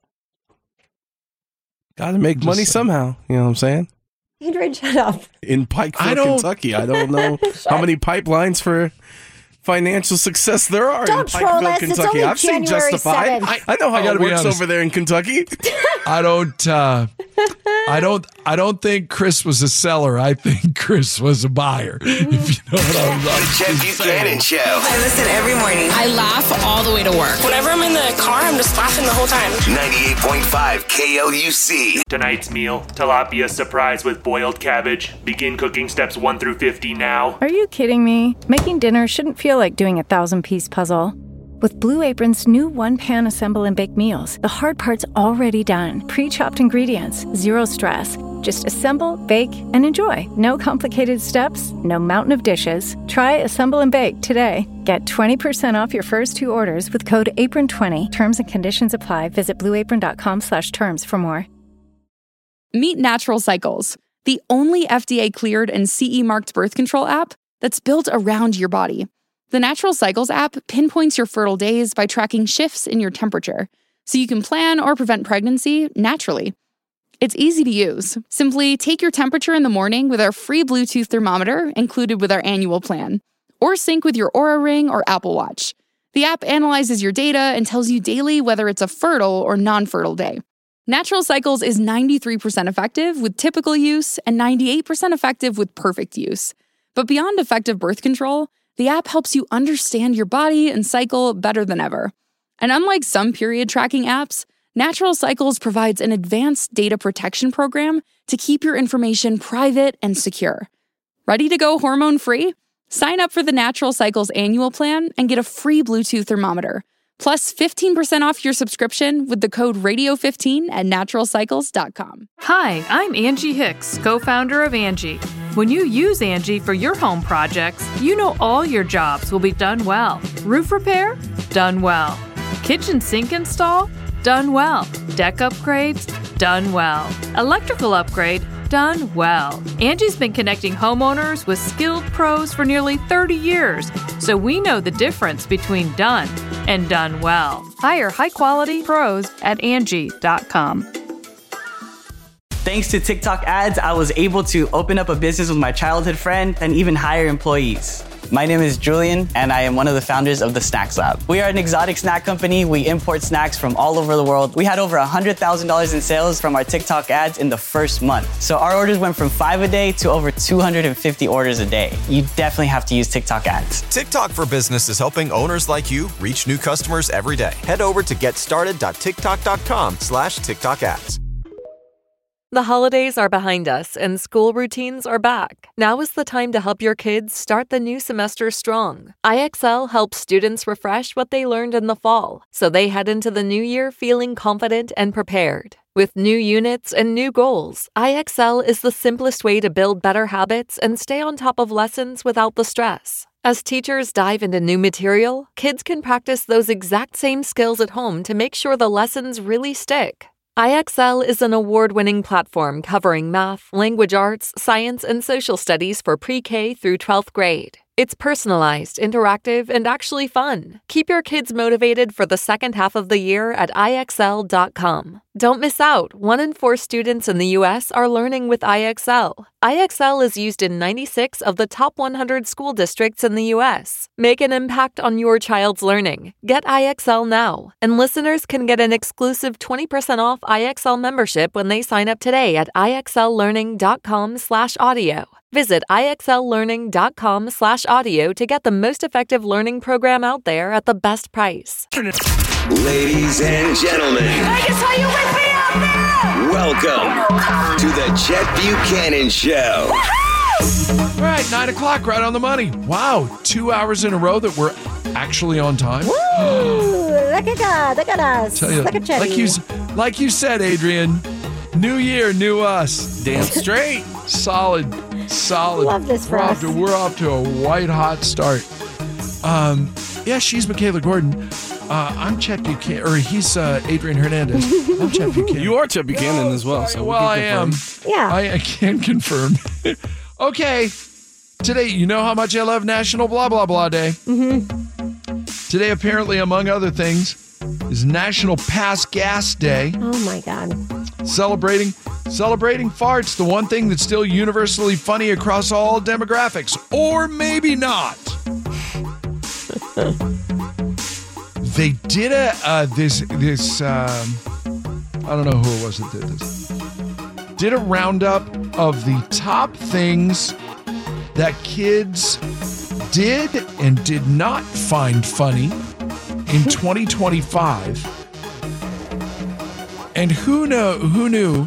Got to make money somehow. You know what I'm saying? Adrian, shut up. In Pikeville, I don't- Kentucky. I don't know how many pipelines for financial success there are Don't in troll Pikeville, us. It's Kentucky. only I've seen January Justified. seventh. I, I know I how gotta it be works honest. over there in Kentucky. I don't uh I don't I don't think Chris was a seller. I think Chris was a buyer. If you know what I'm, I'm The Jeff just saying. Buchanan Show. I listen every morning. I laugh all the way to work. Whenever I'm in the car, I'm just laughing the whole time. ninety-eight point five K L U C. Tonight's meal, tilapia surprise with boiled cabbage. Begin cooking steps one through fifty now. Are you kidding me? Making dinner shouldn't feel like doing a thousand-piece puzzle. With Blue Apron's new one-pan assemble and bake meals, the hard part's already done. Pre-chopped ingredients, zero stress. Just assemble, bake, and enjoy. No complicated steps, no mountain of dishes. Try Assemble and Bake today. Get twenty percent off your first two orders with code apron twenty. Terms and conditions apply. Visit blueapron.com slash terms for more. Meet Natural Cycles, the only F D A-cleared and C E marked birth control app that's built around your body. The Natural Cycles app pinpoints your fertile days by tracking shifts in your temperature, so you can plan or prevent pregnancy naturally. It's easy to use. Simply take your temperature in the morning with our free Bluetooth thermometer included with our annual plan, or sync with your Oura Ring or Apple Watch. The app analyzes your data and tells you daily whether it's a fertile or non-fertile day. Natural Cycles is ninety-three percent effective with typical use and ninety-eight percent effective with perfect use. But beyond effective birth control, the app helps you understand your body and cycle better than ever. And unlike some period tracking apps, Natural Cycles provides an advanced data protection program to keep your information private and secure. Ready to go hormone-free? Sign up for the Natural Cycles annual plan and get a free Bluetooth thermometer, plus fifteen percent off your subscription with the code radio fifteen at natural cycles dot com. Hi, I'm Angie Hicks, co-founder of Angie. When you use Angie for your home projects, you know all your jobs will be done well. Roof repair? Done well. Kitchen sink install? Done well. Deck upgrades? Done well. Electrical upgrade? Done well. Angie's been connecting homeowners with skilled pros for nearly thirty years, so we know the difference between done and done well. Hire high-quality pros at Angie dot com. Thanks to TikTok ads, I was able to open up a business with my childhood friend and even hire employees. My name is Julian, and I am one of the founders of the Snacks Lab. We are an exotic snack company. We import snacks from all over the world. We had over one hundred thousand dollars in sales from our TikTok ads in the first month. So our orders went from five a day to over two hundred fifty orders a day. You definitely have to use TikTok ads. TikTok for Business is helping owners like you reach new customers every day. Head over to getstarted.tiktok.com slash TikTok ads. The holidays are behind us and school routines are back. Now is the time to help your kids start the new semester strong. I X L helps students refresh what they learned in the fall, so they head into the new year feeling confident and prepared. With new units and new goals, I X L is the simplest way to build better habits and stay on top of lessons without the stress. As teachers dive into new material, kids can practice those exact same skills at home to make sure the lessons really stick. I X L is an award-winning platform covering math, language arts, science, and social studies for pre-K through twelfth grade. It's personalized, interactive, and actually fun. Keep your kids motivated for the second half of the year at I X L dot com. Don't miss out. One in four students in the U S are learning with I X L. I X L is used in ninety-six of the top one hundred school districts in the U S. Make an impact on your child's learning. Get I X L now. And listeners can get an exclusive twenty percent off I X L membership when they sign up today at I X L learning dot com slash audio. Visit I X L learning dot com slash audio to get the most effective learning program out there at the best price. Ladies and gentlemen, Vegas, are you with me out there? welcome to the Chet Buchanan Show. All right, nine o'clock, right on the money. Wow, two hours in a row that we're actually on time. Woo! Look at God, look at us. Tell you, look at Chetty. like you, like you said, Adrian, new year, new us. Damn straight. Solid, solid. Love this for we're us. Off to, we're off to a white hot start. Um, yeah, she's Michaela Gordon. Uh, I'm Chet Buchanan, or he's uh, Adrian Hernandez. I'm Chet Buchanan. You are Chet Buchanan as well. So well, I am. Yeah. I, I can confirm. Okay. Today, you know how much I love National Blah Blah Blah Day. Mm-hmm. Today, apparently, among other things, is National Pass Gas Day. Oh my God. Celebrating, celebrating farts, the one thing that's still universally funny across all demographics, or maybe not. They did a uh, this this um, I don't know who it was that did this. Did a roundup of the top things that kids did and did not find funny in twenty twenty-five. And who know who knew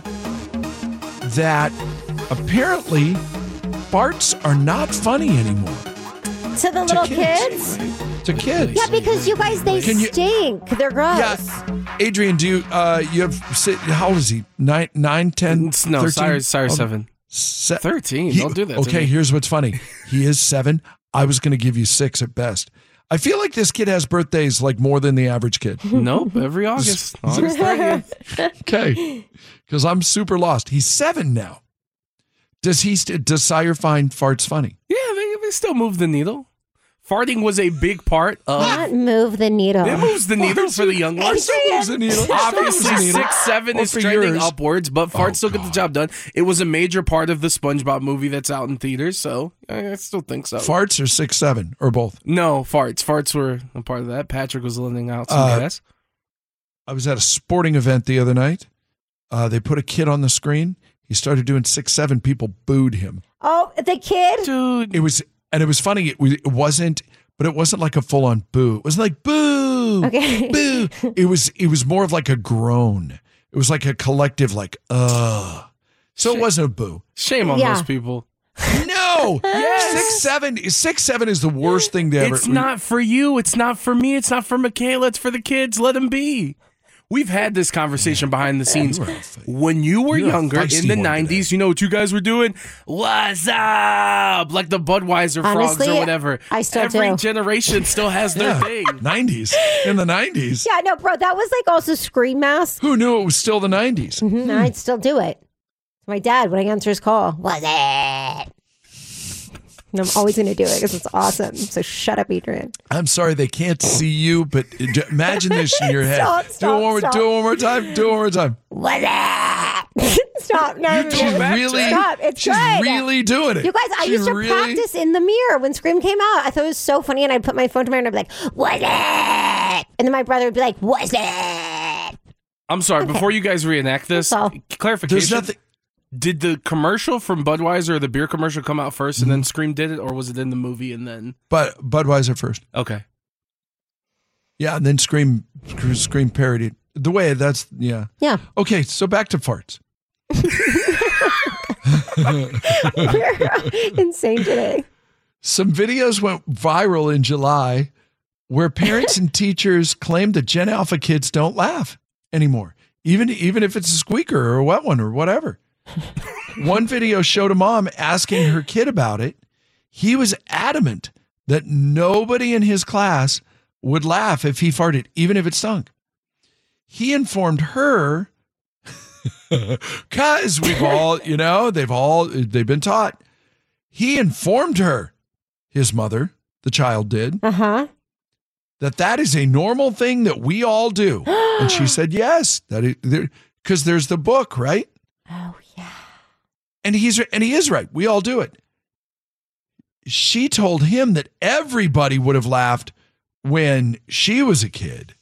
that apparently farts are not funny anymore To the little kids? to kids. Yeah, because you guys, they Can you- stink. They're gross. Yeah, Adrian, do you uh you have sit- how old is he? Nine, nine, ten, No, thirteen? sorry, sorry, Oh, seven. se- thirteen. he- Don't do that to Okay, me. here's what's funny. He is seven. I was going to give you six at best. I feel like this kid has birthdays like more than the average kid. Nope, every August. August thirtieth. Okay, because I'm super lost. He's seven now. Does he? St- does Sire find farts funny? Yeah, they, they still move the needle. Farting was a big part of. Not move the needle. It moves the needle for the young ones. Adrian. Moves the needle. Obviously, Moves the needle. six, seven Or is for trending yours. upwards, but farts Oh, still get the God. job done. It was a major part of the SpongeBob movie that's out in theaters, so I I still think so. Farts or six, seven, or both? No, farts. Farts were a part of that. Patrick was lending out some Uh, gas. I was at a sporting event the other night. Uh, they put a kid on the screen. He started doing six, seven. People booed him. Oh, the kid? Dude. It was, and it was funny. It, was, it wasn't, but it wasn't like a full on boo. It wasn't like boo, Okay. boo. It was, it was more of like a groan. It was like a collective, like, ugh. So it wasn't a boo. Shame on Yeah. those people. No, Yes. six, seven, six, seven is the worst thing to ever. It's not for you. It's not for me. It's not for Michaela. It's for the kids. Let them be. We've had this conversation behind the scenes. When you were You're a younger feisty in the one nineties, you know what you guys were doing? What's up? Like the Budweiser frogs Honestly, or whatever. I still Every do. generation still has their Yeah, thing. nineties. In the nineties. Yeah, no, bro, that was like also Scream Mask. Who knew it was still the nineties? Mhm, I'd still do it. My dad, when I answer his call, was it? And I'm always going to do it because it's awesome. So shut up, Adrian. I'm sorry they can't see you, but j- imagine this in your head. Stop, do, it stop, one more, stop. do it one more time. Do it one more time. Was it? Stop. No, no, She's no. really, Stop. It's she's good. really doing it. You guys, I She's used to really, practice in the mirror when Scream came out. I thought it was so funny, and I'd put my phone to my ear and I'd be like, was it? And then my brother would be like, was it? I'm sorry. Before you guys reenact this, That's all. clarification. There's nothing. Did the commercial from Budweiser or the beer commercial come out first and then Mm-hmm. Scream did it, or was it in the movie and then? But Budweiser first. Okay. Yeah, and then Scream, Scream parodied the way that's yeah. Yeah. Okay, so back to farts. We're insane today. Some videos went viral in July where parents and teachers claimed that Gen Alpha kids don't laugh anymore. even even if it's a squeaker or a wet one or whatever. One video showed a mom asking her kid about it. He was adamant that nobody in his class would laugh if he farted, even if it stunk. He informed her, because we've all, you know, they've all, they've been taught. He informed her, his mother, the child did, uh-huh. that that is a normal thing that we all do. And she said, yes, that is, because there, there's the book, right? Oh, yeah. And he's and he is right. We all do it. She told him that everybody would have laughed when she was a kid.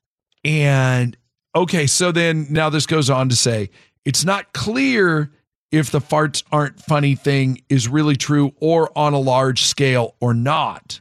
And okay, so then now this goes on to say, it's not clear if the farts aren't funny thing is really true or on a large scale or not.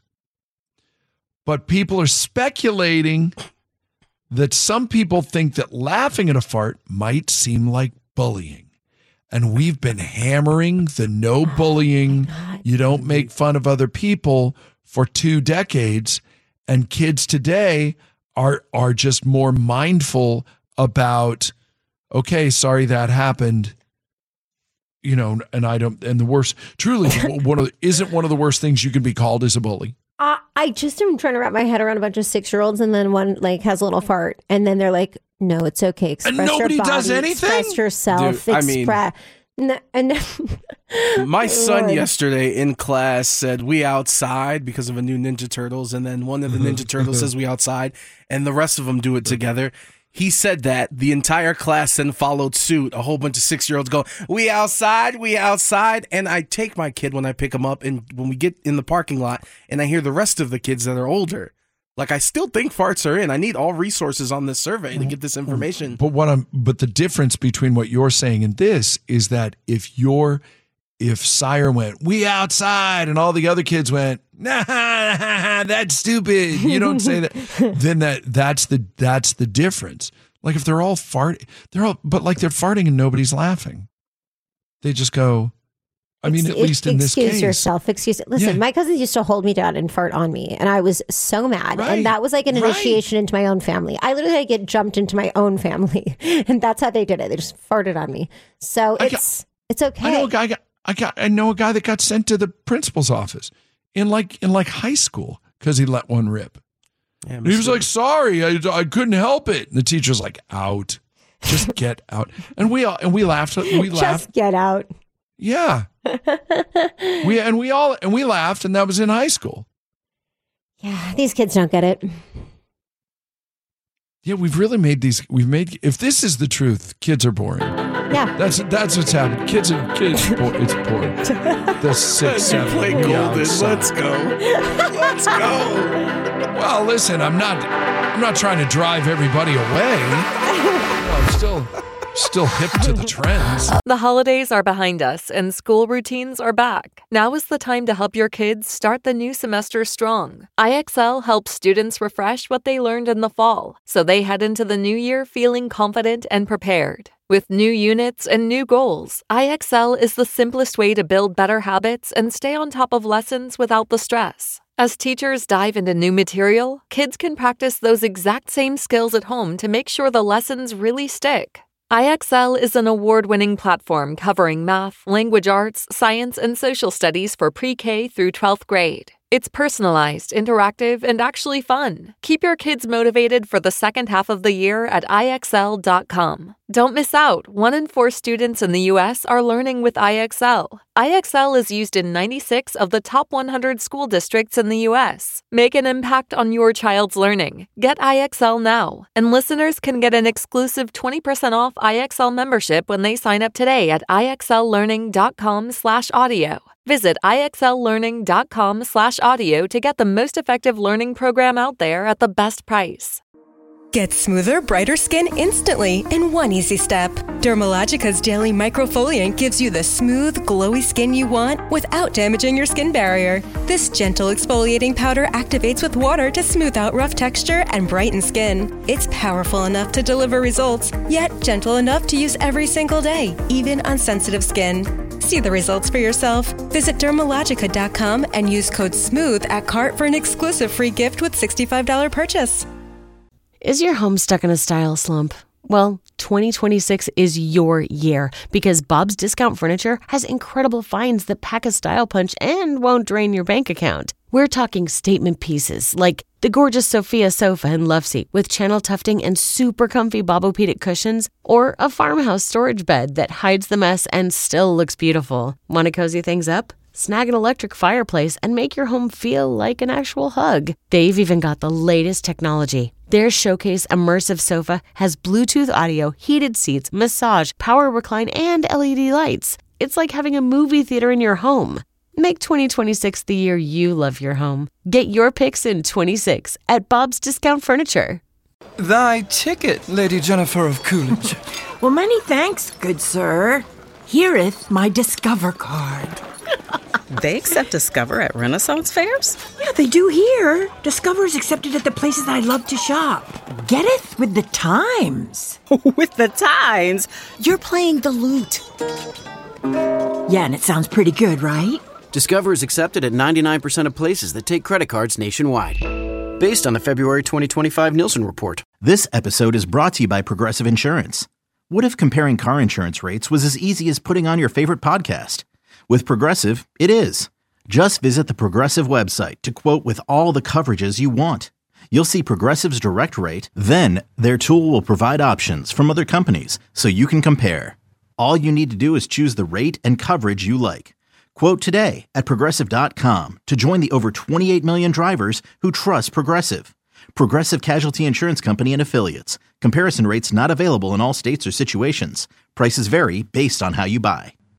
But people are speculating that some people think that laughing at a fart might seem like bullying. And we've been hammering the no bullying, you don't make fun of other people for two decades. And kids today are are just more mindful about, okay, sorry that happened. You know, and I don't, and the worst, truly, one of the, isn't one of the worst things you can be called is a bully. Uh, I just am trying to wrap my head around a bunch of six-year-olds, and then one like has a little fart, and then they're like, "No, it's okay. Express and nobody your body, does anything. Express yourself. Dude, I express." mean, no, and my son Lord. yesterday in class said, "We outside," because of a new Ninja Turtles, and then one of the Ninja Turtles says, "We outside," and the rest of them do it together. He said that the entire class then followed suit. A whole bunch of six-year-olds go, "We outside, we outside." And I take my kid when I pick him up, and when we get in the parking lot, and I hear the rest of the kids that are older. Like, I still think farts are in. I need all resources on this survey to get this information. But what I'm, but the difference between what you're saying and this is that if you're, if Sire went, "We outside," and all the other kids went, "Nah, that's stupid," you don't say that, then that that's the that's the difference. Like if they're all fart, they're all, but like they're farting and nobody's laughing. They just go. I mean, at Ex- least in this case. Excuse yourself. Excuse. Listen, Yeah. my cousins used to hold me down and fart on me, and I was so mad. Right, And that was like an right. initiation into my own family. I literally had to get jumped into my own family, and that's how they did it. They just farted on me. So I it's got- it's okay. I know a guy. Got, I got. I know a guy that got sent to the principal's office in like in like high school because he let one rip. Yeah, And he was like, "Sorry, I, I couldn't help it." And the teacher's like, "Out, just get out." And we all and we laughed. We Just laughed. get out. Yeah. we and we all and we laughed, and that was in high school. Yeah, these kids don't get it. Yeah, we've really made these. We've made. If this is the truth, kids are boring. Yeah, that's that's what's happened. Kids are kids. Bo- it's boring. The six, You seven. play we Golden. outside. Let's go. Let's go. Well, listen, I'm not. I'm not trying to drive everybody away. I'm still, still hip to the trends. The holidays are behind us and school routines are back. Now is the time to help your kids start the new semester strong. I X L helps students refresh what they learned in the fall, so they head into the new year feeling confident and prepared. With new units and new goals, I X L is the simplest way to build better habits and stay on top of lessons without the stress. As teachers dive into new material, kids can practice those exact same skills at home to make sure the lessons really stick. I X L is an award-winning platform covering math, language arts, science, and social studies for pre-K through twelfth grade. It's personalized, interactive, and actually fun. Keep your kids motivated for the second half of the year at I X L dot com. Don't miss out. One in four students in the U S are learning with I X L. I X L is used in ninety-six of the top one hundred school districts in the U S. Make an impact on your child's learning. Get I X L now. And listeners can get an exclusive twenty percent off I X L membership when they sign up today at I X L learning dot com slash audio. Visit I X L learning dot com slash audio to get the most effective learning program out there at the best price. Get smoother, brighter skin instantly in one easy step. Dermalogica's daily microfoliant gives you the smooth, glowy skin you want without damaging your skin barrier. This gentle exfoliating powder activates with water to smooth out rough texture and brighten skin. It's powerful enough to deliver results, yet gentle enough to use every single day, even on sensitive skin. See the results for yourself. Visit dermalogica dot com and use code SMOOTH at cart for an exclusive free gift with sixty-five dollars purchase. Is your home stuck in a style slump? Well, twenty twenty-six is your year because Bob's Discount Furniture has incredible finds that pack a style punch and won't drain your bank account. We're talking statement pieces like the gorgeous Sophia sofa and love seat with channel tufting and super comfy Bobopedic cushions, or a farmhouse storage bed that hides the mess and still looks beautiful. Want to cozy things up? Snag an electric fireplace and make your home feel like an actual hug. They've even got the latest technology. Their Showcase Immersive Sofa has Bluetooth audio, heated seats, massage, power recline, and L E D lights. It's like having a movie theater in your home. Make twenty twenty-six the year you love your home. Get your picks in twenty-six at Bob's Discount Furniture. Thy ticket, Lady Jennifer of Coolidge. Well, many thanks, good sir. Hereeth my Discover card. They accept Discover at Renaissance fairs? Yeah, they do here. Discover is accepted at the places I love to shop. Getteth with the times. With the times? You're playing the lute. Yeah, and it sounds pretty good, right? Discover is accepted at ninety-nine percent of places that take credit cards nationwide. Based on the February twenty twenty-five Nielsen report. This episode is brought to you by Progressive Insurance. What if comparing car insurance rates was as easy as putting on your favorite podcast? With Progressive, it is. Just visit the Progressive website to quote with all the coverages you want. You'll see Progressive's direct rate, then their tool will provide options from other companies so you can compare. All you need to do is choose the rate and coverage you like. Quote today at Progressive dot com to join the over twenty-eight million drivers who trust Progressive. Progressive Casualty Insurance Company and Affiliates. Comparison rates not available in all states or situations. Prices vary based on how you buy.